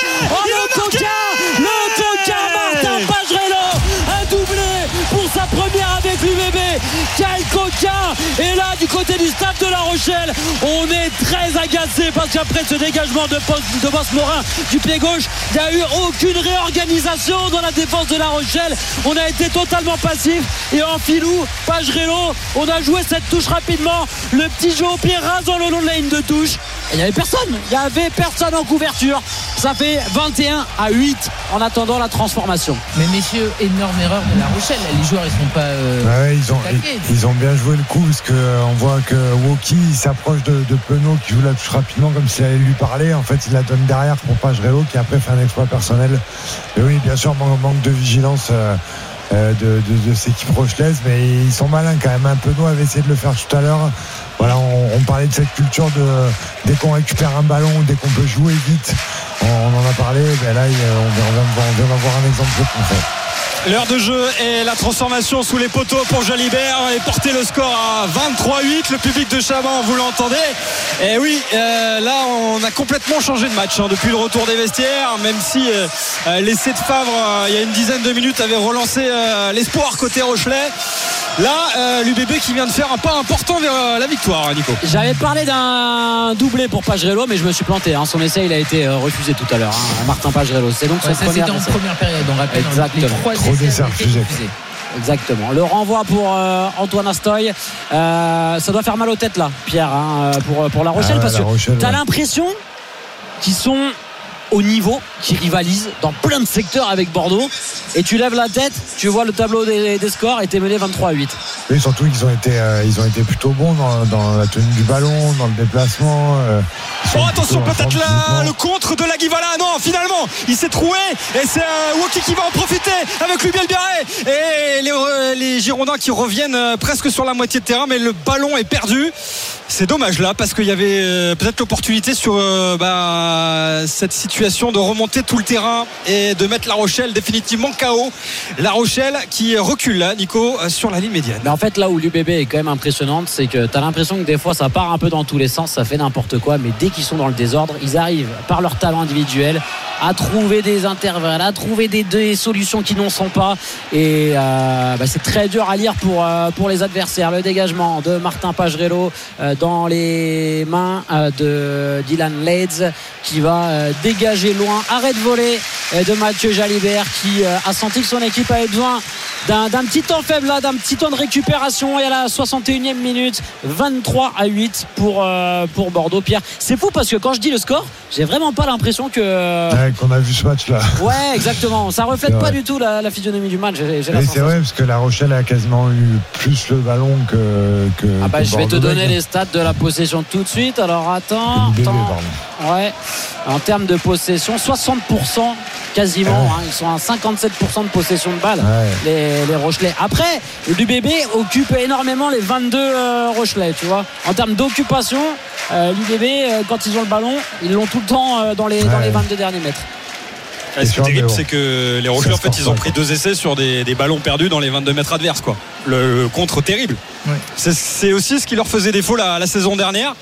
Speaker 7: Martin Pagerello a doublé pour sa première avec l'UBB. Quel coquin. Et là du côté du staff de La Rochelle, on est très agacé parce qu'après ce dégagement de Boss Morin du pied gauche, il n'y a eu aucune réorganisation dans la défense de La Rochelle. On a été totalement passif et en filou, Pagerello, on a joué cette touche rapidement, le petit jeu au pied rasant le long de la ligne de touche. Il n'y avait personne en couverture. Ça fait 21-8 en attendant la transformation.
Speaker 3: Mais messieurs, énorme erreur de La Rochelle. Les joueurs, ils sont pas
Speaker 4: ils ont bien joué le coup parce qu'on voit que Wauquiez s'approche de Penaud qui joue la touche rapidement comme s'il allait lui parler. En fait, il la donne derrière pour Pagerello qui après fait un exploit personnel. Et oui, bien sûr, manque de vigilance de cette équipe rochelaise, mais ils sont malins quand même. Penaud avait essayé de le faire tout à l'heure. Voilà, on parlait de cette culture dès qu'on récupère un ballon, dès qu'on peut jouer vite, on en a parlé. Ben là, on vient d'avoir un exemple concret.
Speaker 8: L'heure de jeu et la transformation sous les poteaux pour Jalibert et porter le score à 23-8. Le public de Chaban, vous l'entendez. Et oui, là on a complètement changé de match depuis le retour des vestiaires, même si l'essai de Favre il y a une dizaine de minutes avait relancé l'espoir côté Rochelais. Là l'UBB qui vient de faire un pas important vers la victoire, Nico.
Speaker 7: J'avais parlé d'un doublé pour Pagerello, mais je me suis planté. Son essai il a été refusé tout à l'heure. Martin Pagerello, c'est donc son
Speaker 3: c'était en première période, on rappelle.
Speaker 7: Exactement. Exactement. Le renvoi pour Antoine Astoy. Ça doit faire mal aux têtes là, Pierre, pour La Rochelle, parce que t'as l'impression qu'ils sont au niveau, qui rivalisent dans plein de secteurs avec Bordeaux, et tu lèves la tête, tu vois le tableau des scores et t'es mené 23-8.
Speaker 4: Oui, surtout qu'ils ont été plutôt bons dans la tenue du ballon, dans le déplacement.
Speaker 8: Attention, peut-être le contre de Laguivala. Non, finalement il s'est troué et c'est Wauquiez qui va en profiter avec Lubiel Biarré et les Girondins qui reviennent presque sur la moitié de terrain, mais le ballon est perdu. C'est dommage là parce qu'il y avait peut-être l'opportunité sur cette situation situation de remonter tout le terrain et de mettre La Rochelle définitivement KO. La Rochelle qui recule, Nico, sur la ligne médiane.
Speaker 7: Mais en fait, là où l'UBB est quand même impressionnante, c'est que tu as l'impression que des fois ça part un peu dans tous les sens, ça fait n'importe quoi, mais dès qu'ils sont dans le désordre, ils arrivent par leur talent individuel à trouver des intervalles, à trouver des solutions qui n'en sont pas. Et c'est très dur à lire pour les adversaires. Le dégagement de Martin Pagerello dans les mains de Dylan Leeds qui va dégager loin. Arrêt de volée de Mathieu Jalibert qui a senti que son équipe avait besoin d'un petit temps faible là, d'un petit temps de récupération. Et à la 61e minute, 23-8 pour Bordeaux. Pierre, c'est fou parce que quand je dis le score, j'ai vraiment pas l'impression
Speaker 4: qu'on a vu ce match là.
Speaker 7: Ouais, exactement, ça reflète pas du tout la physionomie du match.
Speaker 4: C'est vrai parce que La Rochelle a quasiment eu plus le ballon que
Speaker 7: je vais te donner les stats de la possession tout de suite. Alors attends. Ouais, en termes de possession, 60% quasiment, ils sont à 57% de possession de balle, les Rochelais. Après, l'UBB occupe énormément les 22 Rochelais, tu vois. En termes d'occupation, l'UBB, quand ils ont le ballon, ils l'ont tout le temps dans les 22 derniers mètres.
Speaker 8: Ce qui est terrible, c'est que les Rochelais, en fait, ils ont pris 2 essais sur des ballons perdus dans les 22 mètres adverses, quoi. Le contre terrible. Ouais. C'est aussi ce qui leur faisait défaut la saison dernière.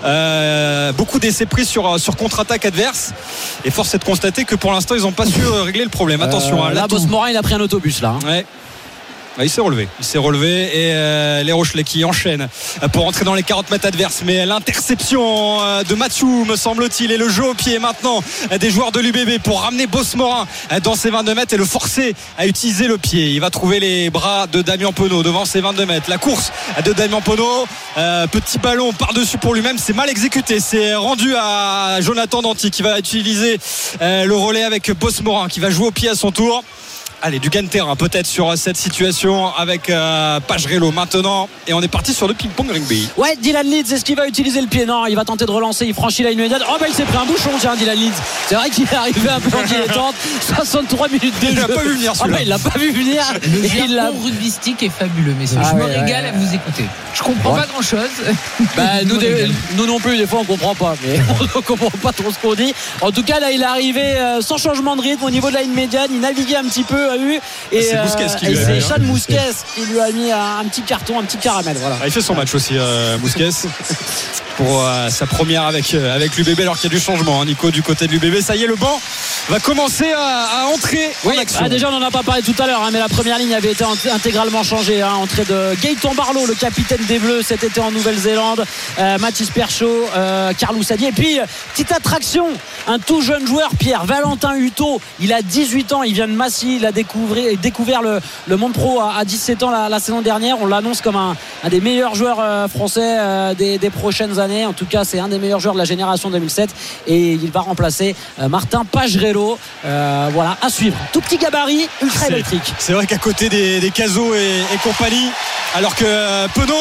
Speaker 8: Beaucoup d'essais pris sur contre-attaque adverse. Et force est de constater que pour l'instant, ils n'ont pas su régler le problème. Attention.
Speaker 7: Là, Bosmorin, il a pris un autobus, là.
Speaker 8: Ouais. Il s'est relevé et les Rochelais qui enchaînent pour entrer dans les 40 mètres adverses, mais l'interception de Mathieu, me semble-t-il, et le jeu au pied maintenant des joueurs de l'UBB pour ramener Bosmorin dans ses 22 mètres et le forcer à utiliser le pied. Il va trouver les bras de Damien Penaud devant ses 22 mètres. La course de Damien Penaud, petit ballon par-dessus pour lui-même, c'est mal exécuté, c'est rendu à Jonathan Danty qui va utiliser le relais avec Bosmorin qui va jouer au pied à son tour. Allez, du gain de terrain peut-être sur cette situation avec Pagerello maintenant. Et on est parti sur le ping-pong rugby.
Speaker 7: Ouais, Dylan Leeds, est-ce qu'il va utiliser le pied? Non, il va tenter de relancer, il franchit la ligne médiane. Oh, il s'est pris un bouchon, tiens, Dylan Leeds. C'est vrai qu'il est arrivé un peu en dilettante. 63 minutes de jeu.
Speaker 8: Il l'a pas vu venir celui-là.
Speaker 7: Il l'a pas vu venir.
Speaker 3: Le jargon rugbystique est fabuleux, messieurs. Je me régale à vous écouter. Je comprends pas grand-chose.
Speaker 7: Nous non plus, des fois on comprend pas, mais on comprend pas trop ce qu'on dit. En tout cas, là, il est arrivé sans changement de rythme au niveau de la ligne médiane. Il naviguait un petit peu. Et
Speaker 8: c'est Mousquet qui lui a mis.
Speaker 7: C'est Sean Mousquet qui lui a mis un petit carton, un petit caramel. Voilà.
Speaker 8: Il fait son match aussi, Mousquet, pour sa première avec l'UBB, alors qu'il y a du changement, Nico, du côté de l'UBB. Ça y est, le banc va commencer à entrer en action.
Speaker 7: Déjà, on n'en a pas parlé tout à l'heure, mais la première ligne avait été intégralement changée. Entrée de Gaëtan Barlow, le capitaine des Bleus cet été en Nouvelle-Zélande, Mathis Perchaud, Carlou Sadi. Et puis, petite attraction, un tout jeune joueur, Pierre Valentin Hutto. Il a 18 ans, il vient de Massy, il a découvert le monde pro à 17 ans la saison dernière. On l'annonce comme un des meilleurs joueurs français des prochaines années. En tout cas, c'est un des meilleurs joueurs de la génération 2007 et il va remplacer Martin Pagerello. Voilà, à suivre. Tout petit gabarit, ultra électrique.
Speaker 8: C'est vrai qu'à côté des Cazaux et compagnie, alors que Penaud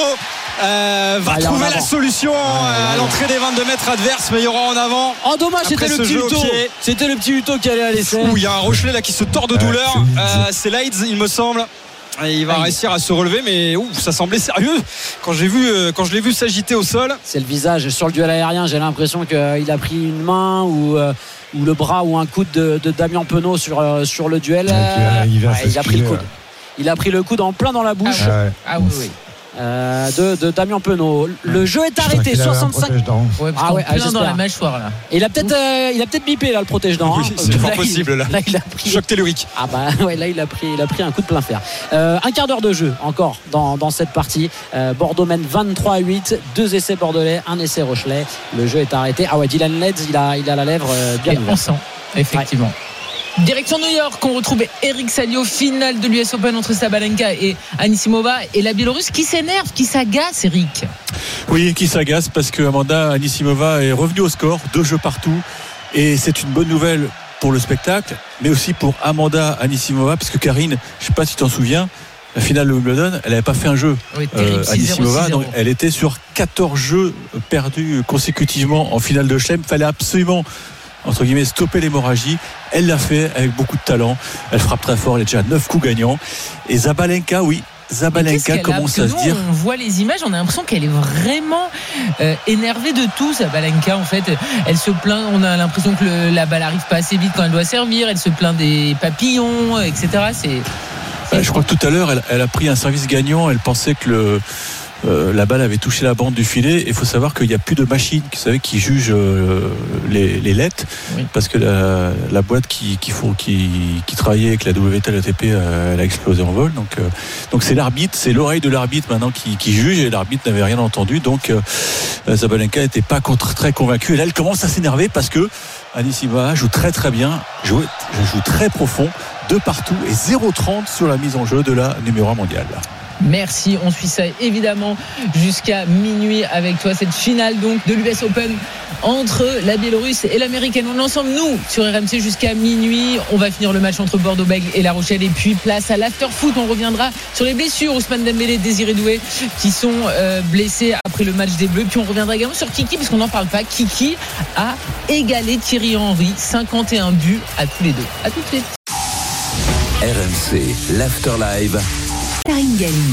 Speaker 8: va trouver la solution à l'entrée des 22 mètres adverses, mais il y aura en avant.
Speaker 7: Oh, dommage, c'était le petit Hutto. C'était le petit Hutto qui allait à l'essai.
Speaker 8: Il y a un Rochelet là qui se tord de douleur. C'est Leeds, il me semble. Et il va réussir à se relever, mais ça semblait sérieux quand je l'ai vu s'agiter au sol.
Speaker 7: C'est le visage. Sur le duel aérien, j'ai l'impression qu'il a pris une main ou le bras ou un coude de Damien Penaud sur le duel. Il a pris le coude. Il a pris le coude en plein dans la bouche.
Speaker 3: Ah oui.
Speaker 7: De Damien Penaud. Le jeu est arrêté. 65.
Speaker 3: Plein dans la mâchoire là.
Speaker 7: Et il a peut-être bipé là le protège-dents.
Speaker 8: Oui, c'est fort possible là.
Speaker 7: Là il a pris
Speaker 8: choc tellurique.
Speaker 7: Là il a pris un coup de plein fer. Un quart d'heure de jeu encore dans cette partie. Bordeaux mène 23-8, 2 essais bordelais, 1 essai rochelais. Le jeu est arrêté. Dylan Leeds, il a la lèvre bien ouverte.
Speaker 3: On sent effectivement. Ouais. Direction New York, on retrouve Eric Salio, finale de l'US Open entre Sabalenka et Anisimova, et la Biélorusse qui s'énerve, qui s'agace, Eric.
Speaker 6: Oui, qui s'agace parce que Amanda Anisimova est revenue au score, 2 jeux partout, et c'est une bonne nouvelle pour le spectacle, mais aussi pour Amanda Anisimova, parce que Karine, je ne sais pas si tu t'en souviens, la finale de Wimbledon, elle n'avait pas fait un jeu.
Speaker 3: Oui, terrible,
Speaker 6: Anisimova, donc elle était sur 14 jeux perdus consécutivement en finale de Chelem. Il fallait absolument, entre guillemets, stopper l'hémorragie. Elle l'a fait avec beaucoup de talent. Elle frappe très fort, elle est déjà à 9 coups gagnants. Et Sabalenka, oui, Zabalenka commence à se dire.
Speaker 3: On voit les images, on a l'impression qu'elle est vraiment énervée de tout. Zabalenka, en fait, elle se plaint. On a l'impression que la balle arrive pas assez vite quand elle doit servir. Elle se plaint des papillons, etc.
Speaker 6: Je crois que tout à l'heure, elle a pris un service gagnant. Elle pensait que la balle avait touché la bande du filet. Il faut savoir qu'il n'y a plus de machine qui juge les lets, oui. Parce que la boîte qui travaillait avec la WTA-ATP, elle a explosé en vol. Donc c'est l'arbitre, c'est l'oreille de l'arbitre maintenant qui juge, et l'arbitre n'avait rien entendu. Donc Zabalenka n'était pas très convaincue. Et là, elle commence à s'énerver parce que Anisimova joue très très bien, joue très profond, de partout, et 0,30 sur la mise en jeu de la numéro 1 mondiale.
Speaker 3: Merci, on suit ça évidemment jusqu'à minuit avec toi, cette finale donc de l'US Open entre la Biélorusse et l'Américaine. On est ensemble nous sur RMC jusqu'à minuit. On va finir le match entre Bordeaux-Bègles et La Rochelle, et puis place à l'after-foot. On reviendra sur les blessures, Ousmane Dembélé et Désiré Doué qui sont blessés après le match des Bleus. Puis on reviendra également sur Kiki, parce qu'on n'en parle pas. Kiki a égalé Thierry Henry, 51 buts à tous les deux. À tout de suite.
Speaker 2: RMC, l'After Live.
Speaker 1: Karine Galli.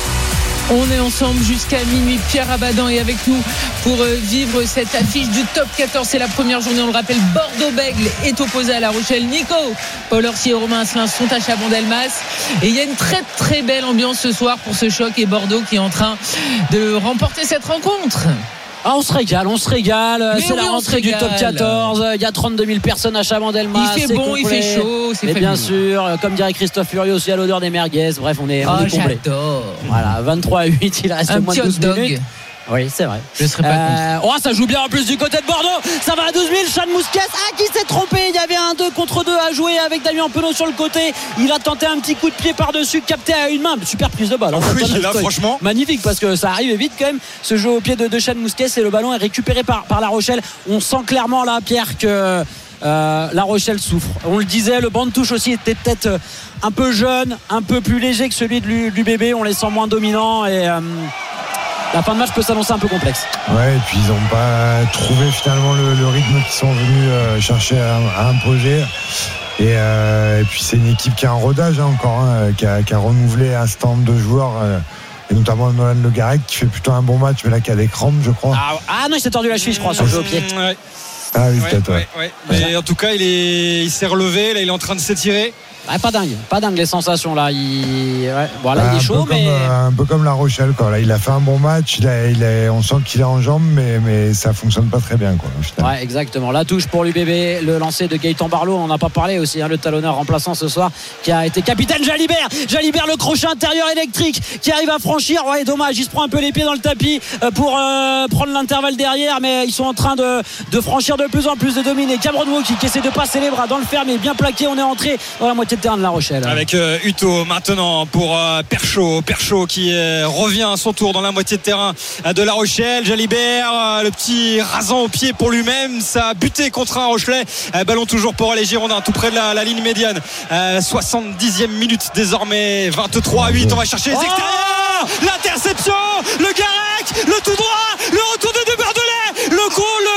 Speaker 3: On est ensemble jusqu'à minuit. Pierre Abadan est avec nous pour vivre cette affiche du top 14. C'est la première journée, on le rappelle. Bordeaux-Bègles est opposé à La Rochelle. Nico Paul Orsi et Romain Asselin sont à Chabandelmas. Et il y a une très très belle ambiance ce soir pour ce choc, et Bordeaux qui est en train de remporter cette rencontre.
Speaker 7: On se régale. C'est la rentrée du top 14. Il y a 32 000 personnes à Chabandelmas.
Speaker 3: Il fait bon, complet. Il fait chaud.
Speaker 7: Et bien sûr, comme dirait Christophe Furieux, aussi à l'odeur des merguez. Bref, on est comblé.
Speaker 3: J'adore.
Speaker 7: Voilà, 23-8, il reste moins de 12 minutes. Oui, c'est vrai.
Speaker 3: Je serais pas contre.
Speaker 7: Ça joue bien en plus du côté de Bordeaux. Ça va à 12 000. Sean Mousquet qui s'est trompé. Il y avait un 2 contre 2 à jouer avec Damien Penaud sur le côté. Il a tenté un petit coup de pied par-dessus, capté à une main. Super prise de balle.
Speaker 8: Oui, là, franchement.
Speaker 7: Magnifique, parce que ça arrive vite quand même. Ce jeu au pied de Sean Mousquet, et le ballon est récupéré par La Rochelle. On sent clairement là, Pierre, que La Rochelle souffre. On le disait, le banc de touche aussi était peut-être un peu jeune, un peu plus léger que celui de l'UBB. On les sent moins dominants, et la fin de match peut s'annoncer un peu complexe.
Speaker 4: Ouais, et puis ils n'ont pas trouvé finalement le rythme qu'ils sont venus chercher à imposer. Et puis c'est une équipe qui a un rodage encore, qui a renouvelé un certain nombre de joueurs, et notamment Nolan Le Garec qui fait plutôt un bon match, mais là qui a des crampes, je crois.
Speaker 7: Ah non, il s'est tordu la cheville, je crois, sur le jeu au pied.
Speaker 8: Ouais.
Speaker 4: Ah oui, peut-être.
Speaker 8: Ouais. Mais en tout cas, il s'est relevé. Là, il est en train de s'étirer.
Speaker 7: Pas dingue les sensations là. Il est chaud, mais
Speaker 4: un peu comme La Rochelle, quoi. Là, il a fait un bon match. On sent qu'il est en jambes, mais ça fonctionne pas très bien, quoi.
Speaker 7: Ouais, exactement. La touche pour l'UBB, le lancer de Gaëtan Barlow. On n'en a pas parlé aussi, le talonneur remplaçant ce soir, qui a été capitaine. Jalibert, le crochet intérieur électrique qui arrive à franchir. Ouais, dommage, il se prend un peu les pieds dans le tapis pour prendre l'intervalle derrière, mais ils sont en train de franchir de plus en plus, de dominer. Cameron Wauquiez qui essaie de passer les bras dans le ferme, mais bien plaqué. On est entré dans la moitié de terrain de La Rochelle.
Speaker 8: Avec Hutto maintenant pour Perchaud qui revient à son tour dans la moitié de terrain de La Rochelle. Jalibert, le petit rasant au pied pour lui-même, ça a buté contre un Rochelais. Ballon toujours pour les Girondins, tout près de la ligne médiane. 70e minute désormais, 23-8. On va chercher les extérieurs. L'interception, le Garec, le tout droit, le retour de Bordelais, le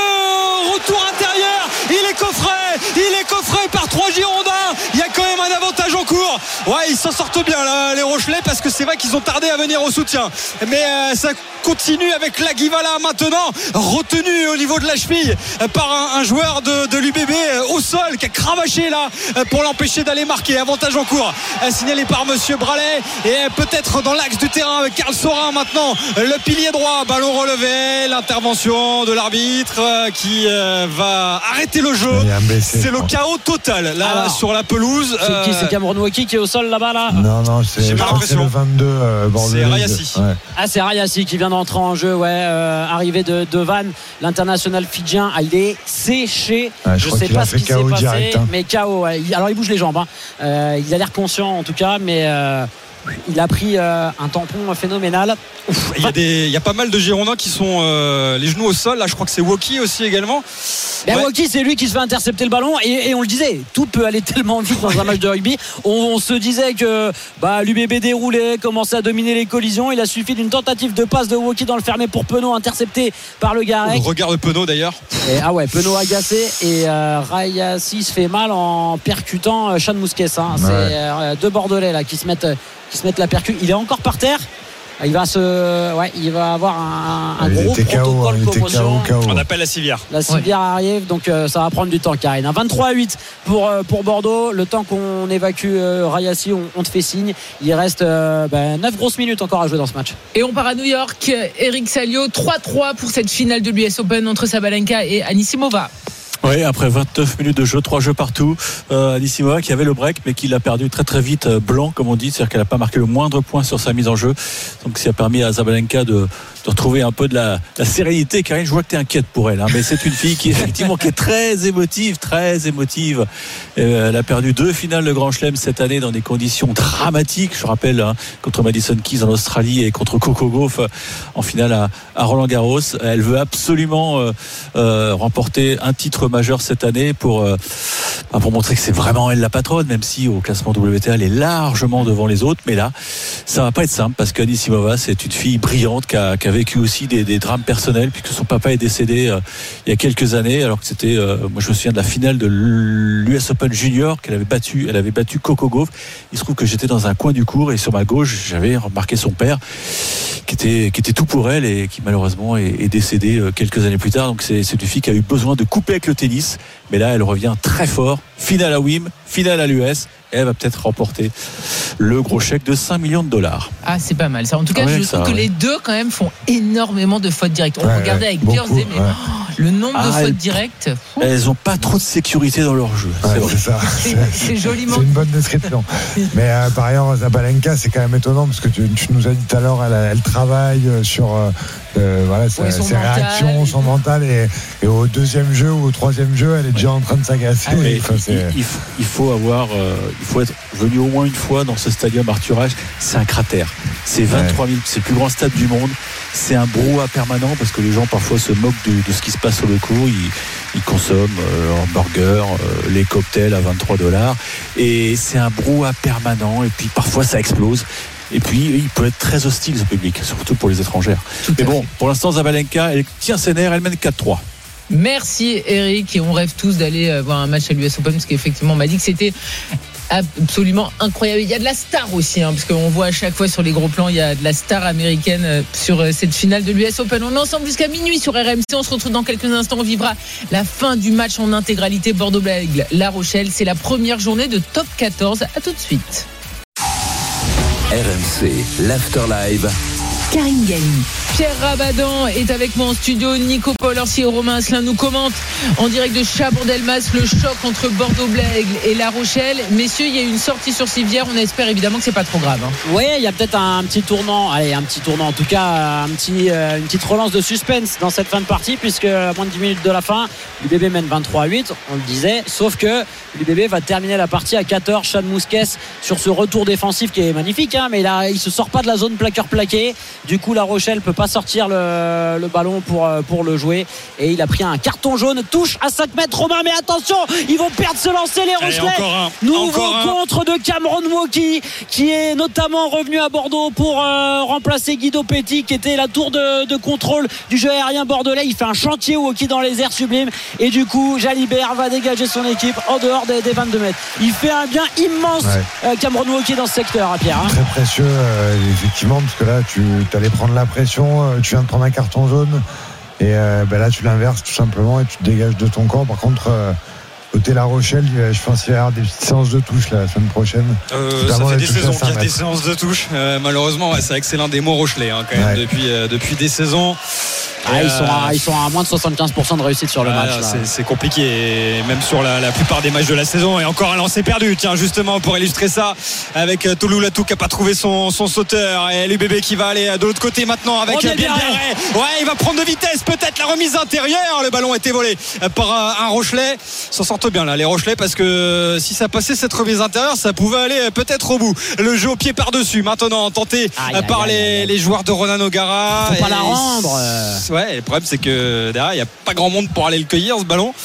Speaker 8: retour intérieur. Il est coffré par 3 Girondins. Il y a quand même un avantage en cours. Ouais, ils s'en sortent bien là, les Rochelais, parce que c'est vrai qu'ils ont tardé à venir au soutien. Mais ça continue avec Laguivala maintenant, retenu au niveau de la cheville par un joueur de l'UBB au sol, qui a cravaché là pour l'empêcher d'aller marquer. Avantage en cours signalé par monsieur Bralet, et peut-être dans l'axe du terrain avec Karl Sorin maintenant, le pilier droit. Ballon relevé, l'intervention de l'arbitre qui va arrêter le jeu. C'est le chaos total là sur la pelouse.
Speaker 7: C'est Cameron Wauquiez qui est au sol là-bas là.
Speaker 4: Non, c'est le 22
Speaker 8: c'est Rayassi.
Speaker 7: Ouais. C'est Rayassi qui vient d'entrer en jeu, arrivé de Vannes, l'international fidjien. Il est séché. Je sais pas ce qui s'est passé, direct, mais KO. Alors il bouge les jambes. Il a l'air conscient en tout cas, mais il a pris un tampon phénoménal.
Speaker 8: Il y a pas mal de Girondins qui sont les genoux au sol. Là, je crois que c'est Wauquiez aussi également.
Speaker 7: Wauquiez, c'est lui qui se fait intercepter le ballon, et on le disait, tout peut aller tellement vite dans un match de rugby. On se disait que l'UBB déroulait, commençait à dominer les collisions. Il a suffi d'une tentative de passe de Wauquiez dans le fermé pour Penaud, intercepté par le Garec.
Speaker 8: Le regard de Penaud d'ailleurs.
Speaker 7: Penaud agacé, et Rayassi se fait mal en percutant Sean Mousquet. C'est deux Bordelais là qui se mettent se mette la percue. Il est encore par terre. Il va avoir un gros protocole commotion.
Speaker 8: On appelle la civière.
Speaker 7: La civière arrive, donc ça va prendre du temps, Karine. 23-8 pour Bordeaux. Le temps qu'on évacue Rayassi, on te fait signe. Il reste 9 grosses minutes encore à jouer dans ce match.
Speaker 3: Et on part à New York. Eric Salio, 3-3 pour cette finale de l'US Open entre Sabalenka et Anisimova.
Speaker 6: Oui, après 29 minutes de jeu, 3 jeux partout, Anisimova qui avait le break mais qui l'a perdu très très vite blanc comme on dit, c'est-à-dire qu'elle n'a pas marqué le moindre point sur sa mise en jeu, donc ça a permis à Sabalenka de retrouver un peu de la sérénité. Karine, je vois que tu es inquiète pour elle, mais c'est une fille qui effectivement qui est très émotive. Elle a perdu 2 finales de Grand Chelem cette année dans des conditions dramatiques, je rappelle, contre Madison Keys en Australie et contre Coco Gauff en finale à Roland Garros. Elle veut absolument remporter un titre majeur cette année pour montrer que c'est vraiment elle la patronne, même si au classement WTA elle est largement devant les autres, mais là ça va pas être simple parce qu'Anisimova c'est une fille brillante qui a vécu aussi des drames personnels puisque son papa est décédé il y a quelques années, alors que c'était moi je me souviens de la finale de l'US Open Junior elle avait battu Coco Gauff. Il se trouve que j'étais dans un coin du cours et sur ma gauche j'avais remarqué son père qui était tout pour elle et qui malheureusement est décédé quelques années plus tard. Donc c'est une fille qui a eu besoin de couper avec le tennis, mais là elle revient très fort. Finale à WIM, finale à l'US, et elle va peut-être remporter le gros chèque de $5 millions.
Speaker 3: Ah, c'est pas mal ça. En tout cas, je trouve que les deux quand même font énormément de fautes directes. On regardait avec Birzé, mais le nombre de fautes directes.
Speaker 6: Elles n'ont pas trop de sécurité dans leur jeu.
Speaker 4: C'est ça.
Speaker 3: C'est joliment.
Speaker 4: C'est une bonne description. Mais par ailleurs, Sabalenka, c'est quand même étonnant parce que tu nous as dit tout à l'heure, elle travaille sur ses réactions, son mental, et au deuxième jeu ou au troisième jeu, elle est déjà en train de s'agacer.
Speaker 6: Il faut être venu au moins une fois dans ce stadium Arthur Ashe. C'est un cratère. C'est 23 000, c'est le plus grand stade du monde. C'est un brouhaha permanent parce que les gens parfois se moquent de ce qui se passe sur le cours. Ils consomment leur burger, les cocktails à $23. Et c'est un brouhaha permanent. Et puis parfois ça explose. Et puis, il peut être très hostile ce public, surtout pour les étrangères. Mais bon, pour l'instant, Sabalenka, elle tient ses nerfs, elle mène 4-3.
Speaker 3: Merci Eric, et on rêve tous d'aller voir un match à l'US Open parce qu'effectivement on m'a dit que c'était absolument incroyable. Il y a de la star aussi, parce qu'on voit à chaque fois sur les gros plans, il y a de la star américaine sur cette finale de l'US Open. On est ensemble jusqu'à minuit sur RMC. On se retrouve dans quelques instants. On vivra la fin du match en intégralité. Bordeaux-Bègles, La Rochelle. C'est la première journée de Top 14. À tout de suite.
Speaker 2: RMC, l'After Live.
Speaker 1: Karine Galli.
Speaker 3: Pierre Rabadan est avec moi en studio. Nico Paul-Orsi et Romain Asselin nous commentent en direct de Chabandelmas le choc entre Bordeaux-Bègles et La Rochelle. Messieurs, il y a une sortie sur civière. On espère évidemment que c'est pas trop grave.
Speaker 7: Oui, il y a peut-être un petit tournant. Allez, un petit tournant. En tout cas, une petite relance de suspense dans cette fin de partie, puisque à moins de 10 minutes de la fin, l'UBB mène 23-8. On le disait. Sauf que l'UBB va terminer la partie à 14. Chad Mousquet sur ce retour défensif qui est magnifique, mais là, il se sort pas de la zone plaqueur-plaqué. Du coup, La Rochelle peut pas sortir le ballon pour le jouer, et il a pris un carton jaune. Touche à 5 mètres, Romain, mais attention, ils vont perdre ce lancer, les Rochelais. Nouveau contre de Cameron Wauquiez, qui est notamment revenu à Bordeaux pour remplacer Guido Petit, qui était la tour de contrôle du jeu aérien bordelais. Il fait un chantier Wauquiez dans les airs sublimes, et du coup Jalibert va dégager son équipe en dehors des 22 mètres. Il fait un bien immense, Cameron Wauquiez, dans ce secteur, Pierre.
Speaker 4: Très précieux, effectivement, parce que là tu allais prendre la pression, tu viens de prendre un carton jaune, et là tu l'inverses tout simplement et tu te dégages de ton corps. Par contre, côté La Rochelle, je pense qu'il va y avoir des petites séances de touche la semaine prochaine.
Speaker 8: Ça fait des saisons qu'il y a des séances de touche. Malheureusement, c'est vrai que c'est l'un des mots Rochelais quand même, depuis des saisons.
Speaker 7: Ils sont à moins de 75% de réussite sur le match.
Speaker 8: C'est compliqué, même sur la plupart des matchs de la saison. Et encore un lancer perdu, tiens, justement pour illustrer ça, avec Touloulatou qui n'a pas trouvé son sauteur, et l'UBB qui va aller de l'autre côté maintenant avec Bielbarré. Il va prendre de vitesse, peut-être la remise intérieure. Le ballon a été volé par un Rochelais. S'en sortent bien là les Rochelais, parce que si ça passait cette remise intérieure, ça pouvait aller peut-être au bout. Le jeu au pied par-dessus maintenant tenté par les joueurs de Ronan O'Gara.
Speaker 7: Faut pas la rendre.
Speaker 8: Le problème c'est que derrière il n'y a pas grand monde pour aller le cueillir, ce ballon.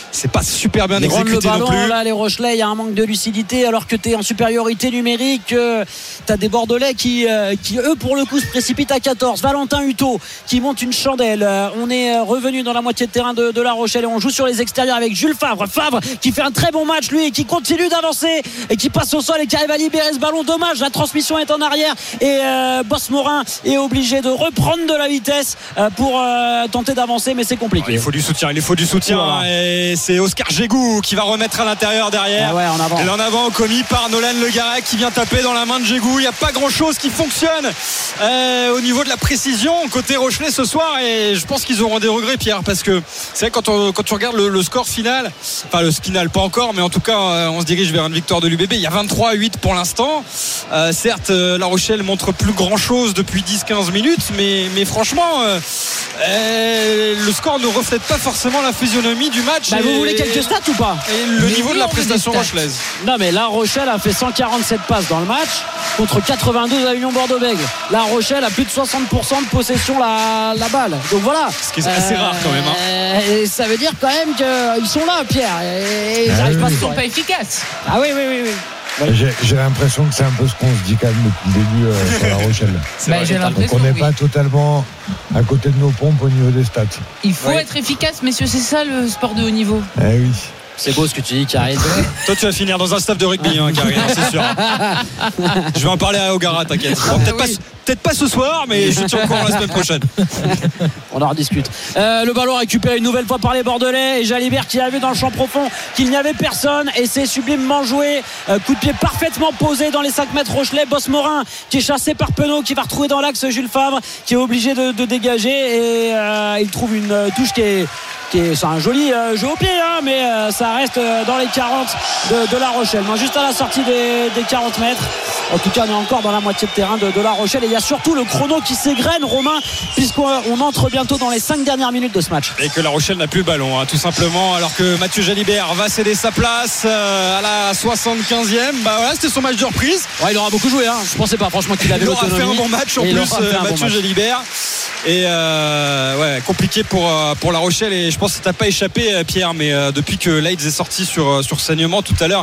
Speaker 8: c'est pas super bien
Speaker 7: Ils rendent le
Speaker 8: exécuté non
Speaker 7: ballon,
Speaker 8: plus.
Speaker 7: là, les Rochelais, il y a un manque de lucidité alors que tu es en supériorité numérique. Tu as des Bordelais qui eux pour le coup se précipitent à 14. Valentin Hutto qui monte une chandelle. On est revenu dans la moitié de terrain de La Rochelle et on joue sur les extérieurs avec Jules Favre qui fait un très bon match lui et qui continue d'avancer et qui passe au sol et qui arrive à libérer ce ballon. Dommage, la transmission est en arrière et Bosmorin est obligé de reprendre de la vitesse pour tenter d'avancer, mais c'est compliqué.
Speaker 8: Il faut du soutien et c'est Oscar Gégou qui va remettre à l'intérieur derrière. Et en avant commis par Nolan Le Garec qui vient taper dans la main de Gégou. Il n'y a pas grand chose qui fonctionne au niveau de la précision côté Rochelais ce soir, et je pense qu'ils auront des regrets, Pierre, parce que c'est vrai quand tu regardes le score final, enfin le final pas encore, mais en tout cas on se dirige vers une victoire de l'UBB. Il y a 23-8 pour l'instant. Certes La Rochelle montre plus grand chose depuis 10-15 minutes, mais franchement le score ne reflète pas forcément la physionomie du match.
Speaker 7: Vous voulez quelques stats ou pas?
Speaker 8: Et le niveau de la prestation rochelaise.
Speaker 7: Non, mais La Rochelle a fait 147 passes dans le match contre 82 à Union Bordeaux-Bègles. La Rochelle a plus de 60% de possession la balle. Donc voilà.
Speaker 8: Ce qui est assez rare quand même.
Speaker 7: Et ça veut dire quand même qu'ils sont là, Pierre. Et ils n'arrivent pas,
Speaker 3: ils sont pas efficaces.
Speaker 7: Ah oui.
Speaker 4: J'ai l'impression que c'est un peu ce qu'on se dit quand même depuis le début sur La Rochelle.
Speaker 3: J'ai l'impression.
Speaker 4: Donc on n'est pas totalement à côté de nos pompes au niveau des stats.
Speaker 3: Il faut être efficace, messieurs, c'est ça le sport de haut niveau.
Speaker 4: Eh oui.
Speaker 7: C'est beau ce que tu dis, Karine.
Speaker 8: Toi tu vas finir dans un staff de rugby, Karine, c'est sûr. Je vais en parler à Ogara, t'inquiète. Bon, peut-être pas ce soir, mais je tiens encore la semaine prochaine.
Speaker 7: On en rediscute. Le ballon récupéré une nouvelle fois par les Bordelais et Jalibert qui a vu dans le champ profond qu'il n'y avait personne et c'est sublimement joué. Coup de pied parfaitement posé dans les 5 mètres Rochelais. Bosmorin qui est chassé par Penaud, qui va retrouver dans l'axe Jules Favre qui est obligé de dégager et il trouve une touche qui est c'est un joli jeu au pied, mais ça reste dans les 40 de La Rochelle. Juste à la sortie des 40 mètres. En tout cas, on est encore dans la moitié de terrain de La Rochelle. Et il y a surtout le chrono qui s'égrène, Romain, puisqu'on entre bientôt dans les 5 dernières minutes de ce match.
Speaker 8: Et que La Rochelle n'a plus le ballon, tout simplement. Alors que Mathieu Jalibert va céder sa place à la 75e. Voilà, c'était son match de reprise.
Speaker 7: Ouais, il aura beaucoup joué. Je pensais pas, franchement, qu'il avait l'autonomie.
Speaker 8: Il aura fait un bon match en plus, Mathieu Jalibert. Et compliqué pour La Rochelle. Et je pense que ça t'a pas échappé, Pierre, mais depuis que Leitz est sorti sur saignement tout à l'heure,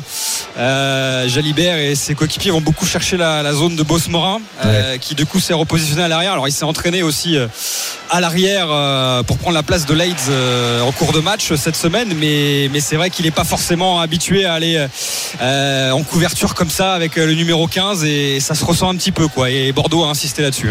Speaker 8: Jalibert et ses coéquipiers vont beaucoup chercher la zone de Bosmorin, qui du coup s'est repositionné à l'arrière. Alors il s'est entraîné aussi à l'arrière pour prendre la place de Leitz en cours de match cette semaine, mais c'est vrai qu'il n'est pas forcément habitué à aller en couverture comme ça avec le numéro 15, et ça se ressent un petit peu, quoi. Et Bordeaux a insisté là-dessus.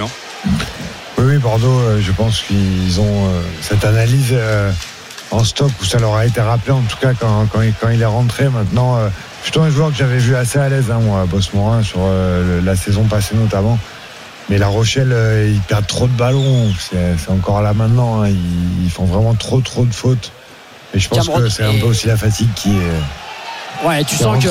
Speaker 4: Oui, Bordeaux, je pense qu'ils ont cette analyse en stock où ça leur a été rappelé, en tout cas quand il est rentré. Maintenant, plutôt un joueur que j'avais vu assez à l'aise, moi, Bosmorin, sur la saison passée notamment. Mais La Rochelle, ils perdent trop de ballons. C'est encore là maintenant. Ils font vraiment trop de fautes. Et je pense que c'est un peu aussi la fatigue qui est.
Speaker 7: Ouais, tu sens que.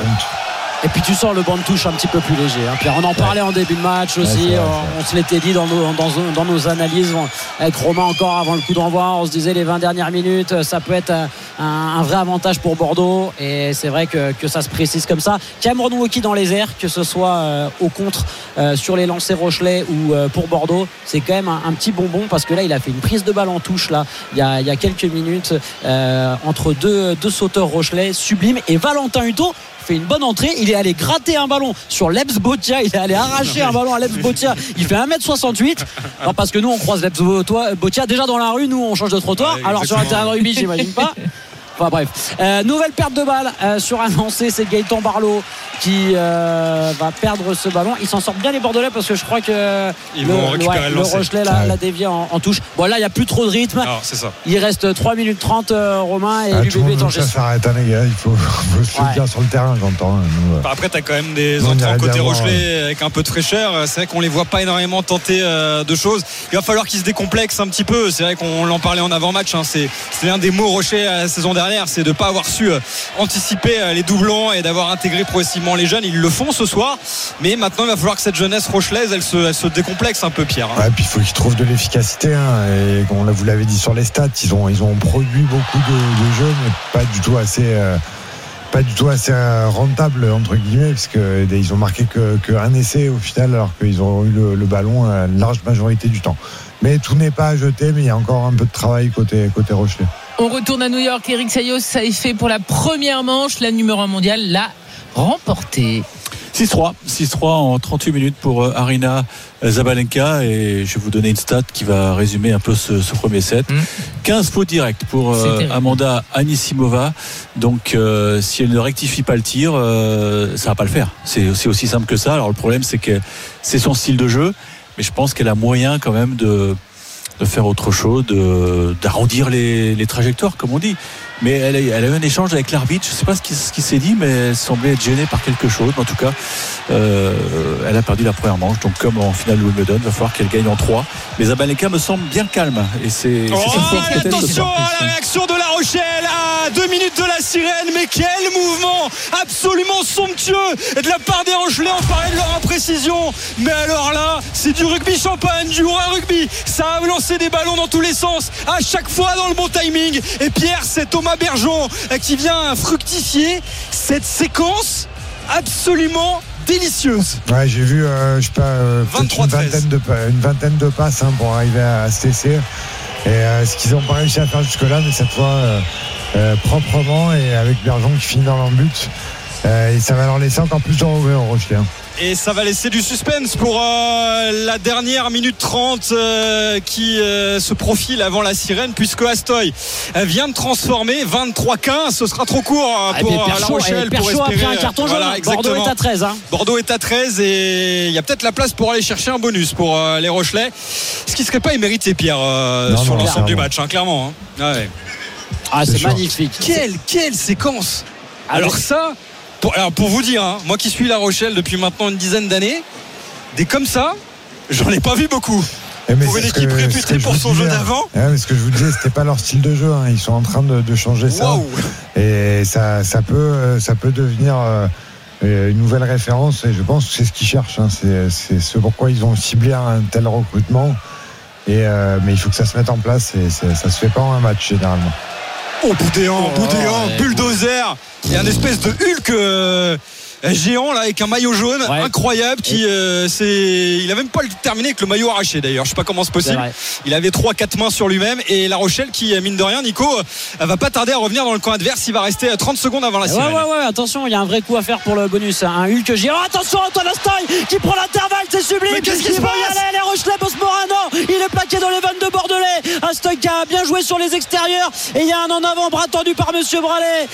Speaker 7: Et puis tu sens le banc de touche un petit peu plus léger, Pierre. On en parlait en début de match aussi. On se l'était dit dans nos analyses avec Romain encore avant le coup d'envoi. On se disait les 20 dernières minutes, ça peut être un vrai avantage pour Bordeaux. Et c'est vrai que ça se précise comme ça. Cameron Wauquiez dans les airs, que ce soit au contre sur les lancers Rochelais ou pour Bordeaux, c'est quand même un petit bonbon, parce que là il a fait une prise de balle en touche là il y a quelques minutes entre deux sauteurs Rochelais sublimes, et Valentin Hutto fait une bonne entrée. Il est allé gratter un ballon sur Lebs Botia. Il est allé arracher un ballon à Lebs Botia. Il fait 1m68. Non, parce que nous on croise Lebs Botia déjà dans la rue. Nous on change de trottoir. Alors sur un terrain de rugby, j'imagine pas. Enfin bref, nouvelle perte de balle sur un lancé. C'est Gaëtan Barlow qui va perdre ce ballon. Ils s'en sortent bien les Bordelais, parce que je crois que le Rochelais l'a dévié en touche. Bon, là il n'y a plus trop de rythme.
Speaker 8: Alors, c'est ça.
Speaker 7: Il reste 3 minutes 30, Romain, et l'UBB est en gestion.
Speaker 4: Ça s'arrête, les gars. Il faut se le dire sur le terrain, j'entends.
Speaker 8: Après t'as quand même des entrants côté Rochelais avec un peu de fraîcheur. C'est vrai qu'on les voit pas énormément tenter de choses. Il va falloir qu'ils se décomplexent un petit peu. C'est vrai qu'on l'en parlait en avant-match, c'est l'un des mots Rocher la saison dernière, c'est de ne pas avoir su anticiper les doublons et d'avoir intégré progressivement les jeunes. Ils le font ce soir, mais maintenant il va falloir que cette jeunesse rochelaise elle se décomplexe un peu, Pierre.
Speaker 4: Ouais, puis il faut qu'ils trouvent de l'efficacité, et comme vous l'avez dit sur les stats, ils ont produit beaucoup de jeux, mais pas du tout assez rentable entre guillemets, parce que ils ont marqué qu'un essai au final, alors qu'ils ont eu le ballon la large majorité du temps. Mais tout n'est pas à jeter, mais il y a encore un peu de travail côté Rochelais.
Speaker 3: On retourne à New York. Eric Sayos, ça est fait pour la première manche. La numéro 1 mondiale l'a remporté.
Speaker 6: 6-3 en 38 minutes pour Aryna Zabalenka, et je vais vous donner une stat qui va résumer un peu ce premier set. 15 fautes directes pour Amanda Anisimova, donc si elle ne rectifie pas le tir, ça va pas le faire, c'est aussi simple que ça. Alors le problème, c'est que c'est son style de jeu, mais je pense qu'elle a moyen quand même de faire autre chose, d'arrondir les trajectoires, comme on dit. Mais elle a eu un échange avec l'arbitre. Je ne sais pas ce qui s'est dit, mais elle semblait être gênée par quelque chose. En tout cas, elle a perdu la première manche. Donc, comme en finale de Wimbledon, il va falloir qu'elle gagne en 3. Mais Zabalenka me semble bien calme. Et c'est
Speaker 8: attention à la réaction de La Rochelle à 2 minutes de la sirène. Mais quel mouvement absolument somptueux de la part des Rochelais. On parlait de leur imprécision. Mais alors là, c'est du rugby champagne, du vrai rugby. Ça a lancé des ballons dans tous les sens, à chaque fois dans le bon timing. Et Pierre, c'est Thomas Bergeon qui vient fructifier cette séquence absolument délicieuse.
Speaker 4: Ouais, j'ai vu, je sais pas, une vingtaine de passes pour arriver à ce essai. Et ce qu'ils n'ont pas réussi à faire jusque-là, mais cette fois proprement, et avec Bergeon qui finit dans l'embut. Et ça va leur laisser encore plus de revers au Rochelais.
Speaker 8: Et ça va laisser du suspense pour la dernière minute 30 qui se profile avant la sirène, puisque Astoy vient de transformer 23-15. Ce sera trop court pour La Rochelle.
Speaker 7: Perchaud pour espérer, a pris un carton jaune. Bordeaux est à 13.
Speaker 8: Bordeaux est à 13 et il y a peut-être la place pour aller chercher un bonus pour les Rochelais. Ce qui ne serait pas immérité, Pierre, sur l'ensemble du match, clairement. Ouais.
Speaker 7: C'est magnifique.
Speaker 8: Quelle séquence. Alors ça... Pour vous dire, moi qui suis La Rochelle depuis maintenant une dizaine d'années, des comme ça, j'en ai pas vu beaucoup. Pour une équipe réputée pour son jeu d'avant.
Speaker 4: Mais ce que je vous disais, c'était pas leur style de jeu. Ils sont en train de changer ça. Et ça peut devenir une nouvelle référence. Et je pense que c'est ce qu'ils cherchent. C'est ce pourquoi ils ont ciblé un tel recrutement. Mais il faut que ça se mette en place. Et ça se fait pas en un match généralement.
Speaker 8: Boudéan, bulldozer. Il y a une espèce de Hulk géant là avec un maillot jaune incroyable qui il a même pas terminé avec le maillot arraché d'ailleurs. Je sais pas comment c'est possible. Il avait 3-4 mains sur lui-même, et La Rochelle qui, mine de rien, Nico, va pas tarder à revenir dans le camp adverse. Il va rester 30 secondes avant la sirène.
Speaker 7: Ouais, attention, il y a un vrai coup à faire pour le bonus. Un Hulk géant. Attention, Antoine Astoy qui prend l'intervalle, c'est sublime.
Speaker 8: Mais qu'est-ce qui se passe?
Speaker 7: Les Rochelais, Bosmorano, il est plaqué dans les 22 bordelais. Astoy qui a bien joué sur les extérieurs, et il y a un en avant, bras tendu par Monsieur Bralet.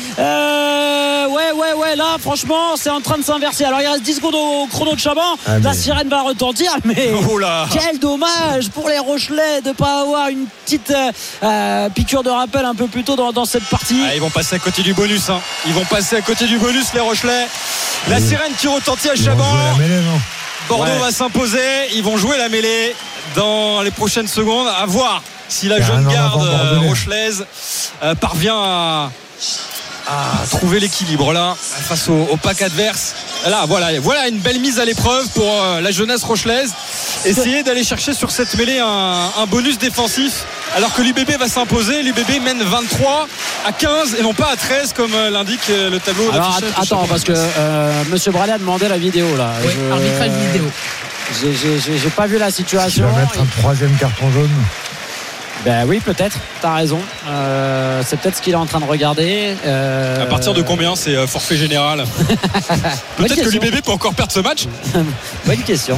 Speaker 7: Là franchement c'est en train de s'inverser. Alors il reste 10 secondes au chrono de Chaban. La sirène va retentir, mais quel dommage pour les Rochelais de ne pas avoir une petite piqûre de rappel un peu plus tôt dans cette partie.
Speaker 8: Ils vont passer à côté du bonus. Ils vont passer à côté du bonus, les Rochelais. La sirène qui retentit à Chaban. Bordeaux va s'imposer. Ils vont jouer la mêlée dans les prochaines secondes. À voir si la jeune garde rochelaise parvient à trouver l'équilibre là face au pack adverse. Là voilà une belle mise à l'épreuve pour la jeunesse rochelaise. Essayer d'aller chercher sur cette mêlée un bonus défensif, alors que l'UBB va s'imposer. L'UBB mène 23-15 et non pas à 13 comme l'indique le tableau d'affichage.
Speaker 7: Attends, parce que Monsieur Bralet a demandé la vidéo là.
Speaker 3: Oui, arbitrage vidéo.
Speaker 7: J'ai pas vu la situation.
Speaker 4: Il va mettre un troisième carton jaune.
Speaker 7: Ben oui, peut-être, t'as raison. C'est peut-être ce qu'il est en train de regarder.
Speaker 8: À partir de combien c'est forfait général? Peut-être que l'UBB peut encore perdre ce match.
Speaker 7: Bonne question.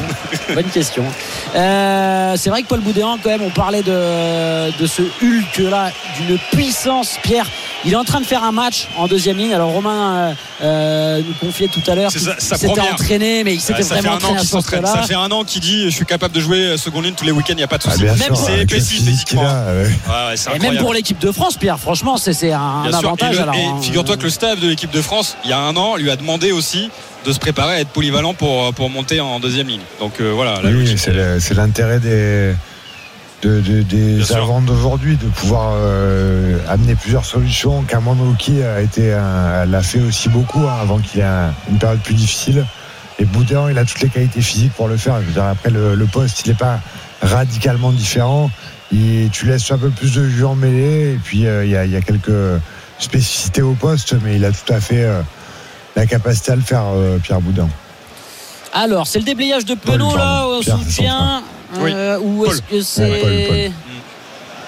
Speaker 7: C'est vrai que Paul Boudéan, quand même, on parlait de ce Hulk là, d'une puissance. Pierre, il est en train de faire un match en deuxième ligne. Alors Romain nous confiait tout à l'heure qu'il s'était entraîné, mais il s'était vraiment entraîné à ce poste-là.
Speaker 8: Ça fait un an qu'il dit je suis capable de jouer seconde ligne tous les week-ends, il n'y a pas de souci.
Speaker 4: Même
Speaker 8: c'est épaissi physiquement.
Speaker 7: Et même pour l'équipe de France, Pierre, franchement, c'est un avantage.
Speaker 8: Et figure-toi que le staff de l'équipe de France, il y a un an, lui a demandé aussi de se préparer à être polyvalent pour monter en deuxième ligne. Donc voilà.
Speaker 4: Oui, c'est l'intérêt des avants d'aujourd'hui de pouvoir amener plusieurs solutions. Kamanoki l'a fait aussi beaucoup avant qu'il ait une période plus difficile. Et Boudéan, il a toutes les qualités physiques pour le faire. Je veux dire, après le poste, il n'est pas radicalement différent. Tu laisses un peu plus de jus en mêlée, et puis il y a quelques spécificités au poste, mais il a tout à fait la capacité à le faire, Pierre Boudéan.
Speaker 7: Alors c'est le déblayage de Penaud là au soutien, ou est-ce que c'est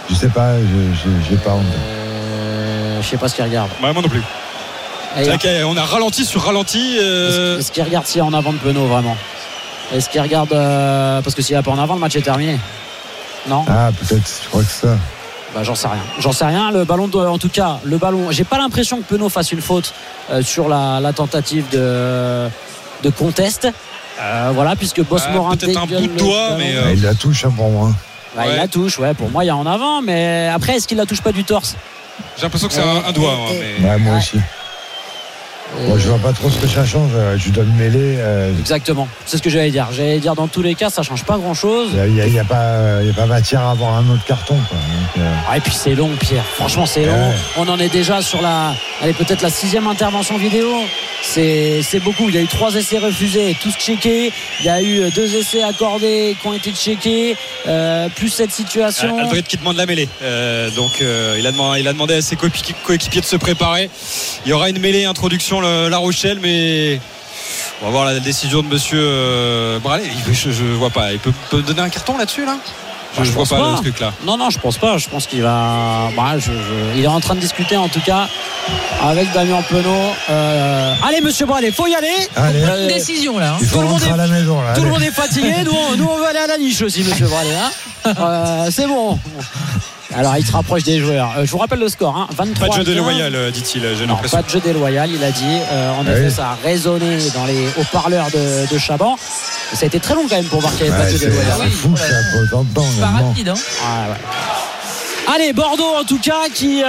Speaker 4: Je sais pas, j'ai pas honte.
Speaker 7: Je sais pas ce qu'il regarde.
Speaker 8: Moi non plus. C'est vrai qu'on a ralenti sur ralenti.
Speaker 7: Est-ce qu'il regarde s'il est en avant de Penaud vraiment? Est-ce qu'il regarde parce que s'il n'est pas en avant, le match est terminé. Non.
Speaker 4: Ah, peut-être, je crois que ça.
Speaker 7: Bah, j'en sais rien. Le ballon, en tout cas, j'ai pas l'impression que Penaud fasse une faute sur la tentative de contest. Voilà, puisque Bosmorin
Speaker 8: peut-être un bout de doigt, mais
Speaker 4: il la touche pour moi.
Speaker 7: Bah, il la touche, ouais. Pour moi, il y a en avant, mais après, est-ce qu'il la touche pas du torse?
Speaker 8: J'ai l'impression que c'est un doigt. Mais...
Speaker 4: Ouais, moi aussi. Moi, je vois pas trop ce que ça change. Je donne mêlée.
Speaker 7: Exactement. C'est ce que j'allais dire. J'allais dire dans tous les cas, ça change pas grand-chose.
Speaker 4: Il y a pas matière à avoir un autre carton, quoi. Donc,
Speaker 7: et puis c'est long, Pierre. Franchement, c'est long.
Speaker 4: Ouais.
Speaker 7: On en est déjà sur peut-être la 6e intervention vidéo. C'est beaucoup. Il y a eu 3 essais refusés, tous checkés. Il y a eu 2 essais accordés qui ont été checkés. Plus cette situation.
Speaker 8: Aldrit qui demande la mêlée. Donc il a demandé à ses coéquipiers de se préparer. Il y aura une mêlée introduction La Rochelle, mais on va voir la décision de monsieur Braley. Je vois pas. Il peut donner un carton là-dessus là. Je vois pas le truc là.
Speaker 7: Non, je pense pas. Je pense qu'il va. Il est en train de discuter en tout cas avec Damien Penaud. Allez, monsieur Braley, faut y aller.
Speaker 4: Allez.
Speaker 3: Une décision là.
Speaker 4: Il faut rentrer à la maison là.
Speaker 7: Tout le monde est fatigué. Nous, on va aller à la niche aussi, monsieur Braley. C'est bon. Alors il se rapproche des joueurs. Je vous rappelle le score, 23.
Speaker 8: Pas de jeu déloyal, dit-il. J'ai l'impression.
Speaker 7: Pas de jeu déloyal, il a dit. En effet, ça a résonné dans les haut-parleurs de Chaban. Ça a été très long quand même pour voir qu'il n'y avait pas de jeu déloyal.
Speaker 4: C'est fou, ça peut t'entendre.
Speaker 3: Pas rapide, hein.
Speaker 7: Allez, Bordeaux en tout cas qui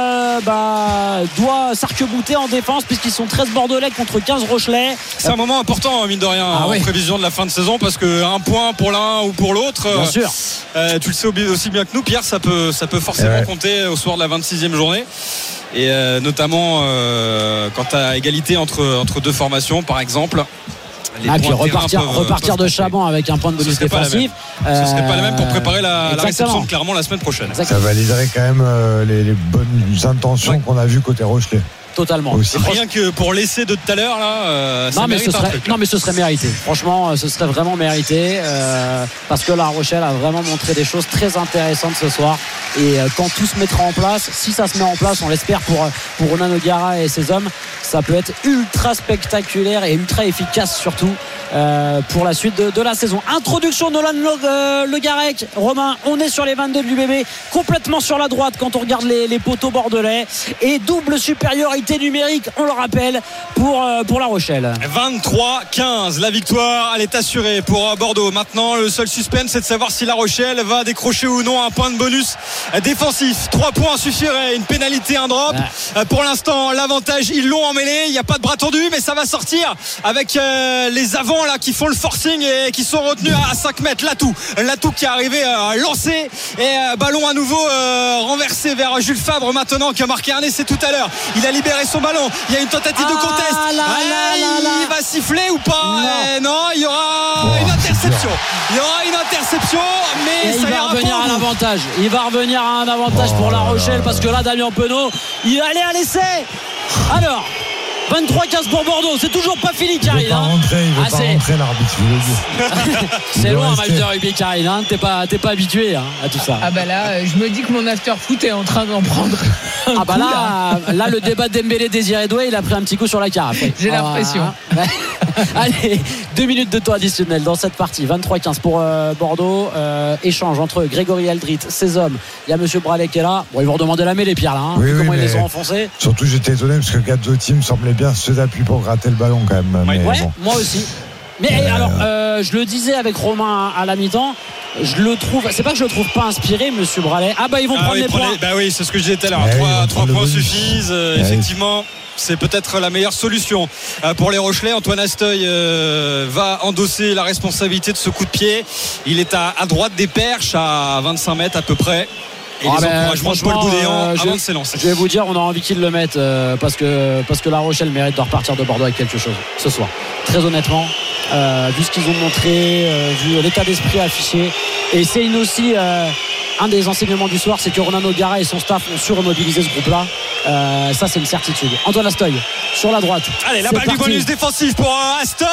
Speaker 7: doit s'arc-bouter en défense puisqu'ils sont 13 Bordelais contre 15 Rochelais.
Speaker 8: C'est un moment important, mine de rien, en prévision de la fin de saison, parce qu'un point pour l'un ou pour l'autre,
Speaker 7: bien sûr.
Speaker 8: Tu le sais aussi bien que nous, Pierre, ça peut forcément compter au soir de la 26e journée. Et notamment quand tu as égalité entre deux formations, par exemple.
Speaker 7: Puis repartir de Chaban avec un point de bonus défensif.
Speaker 8: Ce serait pas la même pour préparer la réception de Clermont la semaine prochaine.
Speaker 7: Exactement.
Speaker 4: Ça validerait quand même les bonnes intentions qu'on a vues côté Rochelais.
Speaker 7: Totalement.
Speaker 8: Rien que pour l'essai de tout à l'heure là, mais
Speaker 7: ce serait mérité. Franchement, ce serait vraiment mérité parce que La Rochelle a vraiment montré des choses très intéressantes ce soir. Et quand tout se mettra en place, si ça se met en place, on l'espère pour Ronan O'Gara et ses hommes, ça peut être ultra spectaculaire et ultra efficace surtout pour la suite de la saison. Introduction de Nolan Le Garec. Romain, on est sur les 22 du bébé, complètement sur la droite quand on regarde les poteaux bordelais, et double supériorité numérique, on le rappelle, pour La Rochelle.
Speaker 8: 23-15, la victoire elle est assurée pour Bordeaux. Maintenant le seul suspense, c'est de savoir si La Rochelle va décrocher ou non un point de bonus défensif. 3 points suffiraient, une pénalité, un drop. Pour l'instant l'avantage, ils l'ont emmêlé, il n'y a pas de bras tendu, mais ça va sortir avec les avants là qui font le forcing et qui sont retenus à 5 mètres. Latou qui est arrivé lancé, et ballon à nouveau renversé vers Jules Fabre maintenant, qui a marqué un essai tout à l'heure. Il a libéré son ballon, il y a une tentative de contest. Il va siffler ou pas? Non, il y aura une interception. Mais
Speaker 7: et
Speaker 8: ça
Speaker 7: il va revenir à l'avantage. Il va revenir à un avantage pour La Rochelle, parce que là Damien Penaud il allait à l'essai. Alors 23-15 pour Bordeaux, c'est toujours pas fini, Karine.
Speaker 4: Il veut pas rentrer l'arbitre, je veux dire.
Speaker 7: C'est long un match de rugby, Karine, t'es pas habitué à tout ça.
Speaker 3: Ah bah là, je me dis que mon after foot est en train d'en prendre un coup,
Speaker 7: là le débat Dembélé Désiré Doué, il a pris un petit coup sur la carafe.
Speaker 3: J'ai l'impression.
Speaker 7: Allez, 2 minutes de temps additionnel dans cette partie. 23-15 pour Bordeaux. Échange entre Grégory Aldrit, ses hommes. Il y a monsieur Braley qui est là. Bon, ils vont redemander la mêlée, Pierre, là. Comment ils les ont enfoncés.
Speaker 4: Surtout, j'étais étonné parce que Gazzotti me semblait bien ceux d'appui pour gratter le ballon quand même.
Speaker 7: Mais moi aussi. Mais alors, je le disais avec Romain à la mi-temps, je le trouve, c'est pas que je le trouve pas inspiré, monsieur Braley. Ils vont prendre les points.
Speaker 8: Oui, c'est ce que je disais tout à l'heure. 3 points suffisent, effectivement. C'est peut-être la meilleure solution pour les Rochelais. Antoine Asteuil va endosser la responsabilité de ce coup de pied. Il est à droite des perches, à 25 mètres à peu près. Et les encouragements de Paul Boudéan avant de s'élancer.
Speaker 7: Je vais vous dire, on a envie qu'il le mette parce que La Rochelle mérite de repartir de Bordeaux avec quelque chose ce soir. Très honnêtement, vu ce qu'ils ont montré, vu l'état d'esprit affiché. Et c'est aussi un des enseignements du soir, c'est que Ronan O'Gara et son staff ont su remobiliser ce groupe-là Ça, c'est une certitude. Antoine Astoy sur la droite.
Speaker 8: Allez, la
Speaker 7: C'est
Speaker 8: balle du
Speaker 7: parti.
Speaker 8: bonus défensif pour Astoy.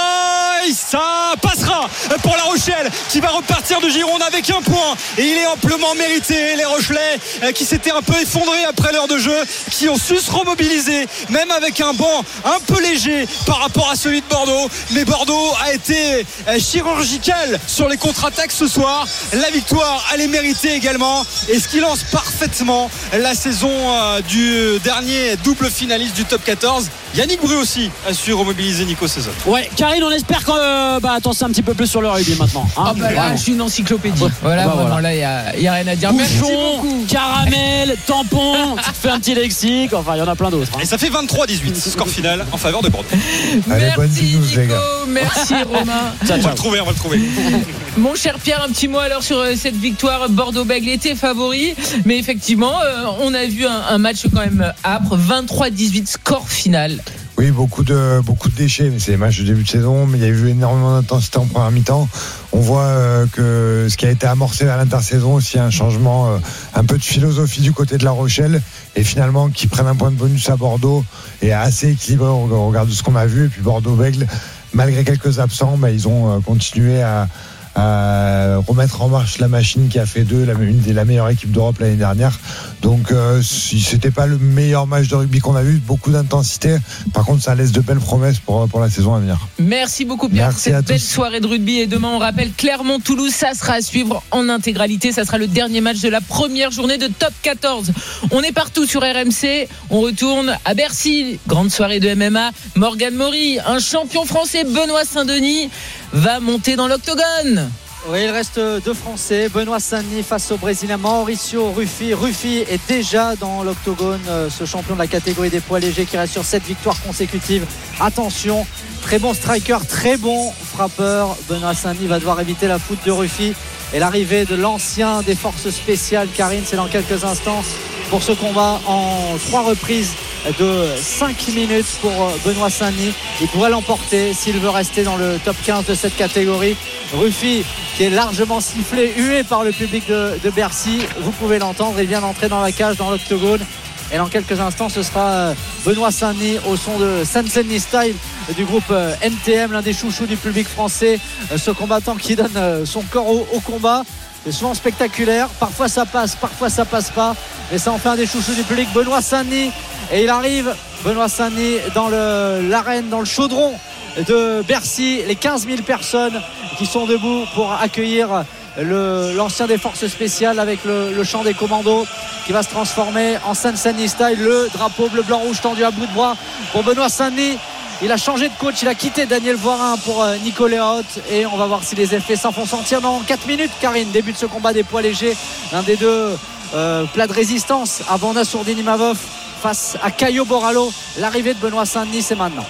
Speaker 8: Ça passera pour La Rochelle qui va repartir de Gironde avec un point. Et il est amplement mérité. Les Rochelais qui s'étaient un peu effondrés après l'heure de jeu, qui ont su se remobiliser, même avec un banc un peu léger par rapport à celui de Bordeaux. Mais Bordeaux a été chirurgical sur les contre-attaques ce soir. La victoire, elle est méritée également. Et ce qui lance parfaitement la saison du dernier double finaliste du top 14. Yannick Bru aussi a su remobiliser Nico Saison.
Speaker 7: Ouais, Karine, on espère que t'en sais un petit peu plus sur le rugby maintenant. Hein.
Speaker 3: Là, je suis une encyclopédie. Voilà, vraiment, là, il n'y a rien à dire. Merci
Speaker 7: Bouchon,
Speaker 3: beaucoup.
Speaker 7: caramel, tampon, tu te fais un petit lexique, enfin il y en a plein d'autres. Hein.
Speaker 8: Et ça fait 23-18, score final en faveur de Bordeaux.
Speaker 4: Allez, bonne
Speaker 3: Merci
Speaker 4: news, les
Speaker 3: Nico,
Speaker 4: gars.
Speaker 3: merci Romain.
Speaker 8: On va le trouver.
Speaker 3: Mon cher Pierre, un petit mot alors sur cette victoire. Bordeaux-Bègles était favori, mais effectivement, on a vu un match quand même âpre, 23-18, score final.
Speaker 4: Oui, beaucoup de déchets, mais c'est les matchs de début de saison, mais il y a eu énormément d'intensité en première mi-temps. On voit que ce qui a été amorcé à l'intersaison aussi, un changement, un peu de philosophie du côté de La Rochelle, et finalement qui prennent un point de bonus à Bordeaux, et assez équilibré au regard de ce qu'on a vu. Et puis Bordeaux-Bègles, malgré quelques absents, ils ont continué à remettre en marche la machine qui a fait d'eux la meilleure équipe d'Europe l'année dernière. Donc si c'était pas le meilleur match de rugby qu'on a vu, beaucoup d'intensité, par contre ça laisse de belles promesses pour la saison à venir.
Speaker 3: Merci beaucoup Pierre
Speaker 4: Merci
Speaker 3: pour
Speaker 4: à
Speaker 3: cette belle
Speaker 4: tous.
Speaker 3: soirée de rugby. Et demain on rappelle Clermont-Toulouse, ça sera à suivre en intégralité. Ça sera le dernier match de la première journée de top 14. On est partout sur RMC. On retourne à Bercy, grande soirée de MMA. Morgan Maury, un champion français, Benoît Saint-Denis, va monter dans l'octogone.
Speaker 5: Oui, il reste deux Français. Benoît Saint-Denis face au Brésilien Mauricio Ruffi. Ruffi est déjà dans l'octogone, ce champion de la catégorie des poids légers qui reste sur 7 victoires consécutives. Attention, très bon striker, très bon frappeur. Benoît Saint-Denis va devoir éviter la faute de Ruffi. Et l'arrivée de l'ancien des forces spéciales, Karine, c'est dans quelques instants pour ce combat en 3 reprises de 5 minutes pour Benoît Saint-Denis. Il pourrait l'emporter s'il veut rester dans le top 15 de cette catégorie. Ruffi qui est largement sifflé, hué par le public de Bercy. Vous pouvez l'entendre, il vient d'entrer dans la cage, dans l'octogone. Et dans quelques instants, ce sera Benoît Saint-Denis au son de Sanseni Style du groupe NTM, l'un des chouchous du public français. Ce combattant qui donne son corps au combat. C'est souvent spectaculaire. Parfois ça passe, parfois ça passe pas. Mais ça en fait un des chouchous du public. Benoît Saint-Denis. Et il arrive, Benoît Saint-Denis, dans l'arène, dans le chaudron de Bercy. Les 15 000 personnes qui sont debout pour accueillir l'ancien des forces spéciales avec le chant des commandos qui va se transformer en Sanseni Style, le drapeau bleu blanc rouge tendu à bout de bras pour Benoît Saint-Denis. Il a changé de coach, il a quitté Daniel Voirin pour Nicolas Haute, et on va voir si les effets s'en font sentir dans 4 minutes. Karine, début de ce combat des poids légers, l'un des deux plats de résistance avant Nassourdine Imavov face à Caio Borralho. L'arrivée de Benoît Saint-Denis, c'est maintenant.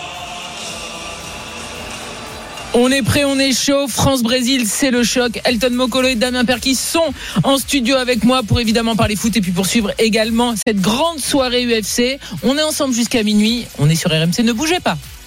Speaker 3: On est prêt, on est chaud. France-Brésil, c'est le choc. Elton Mokolo et Damien Perkis sont en studio avec moi pour évidemment parler foot et puis poursuivre également cette grande soirée UFC. On est ensemble jusqu'à minuit. On est sur RMC, ne bougez pas.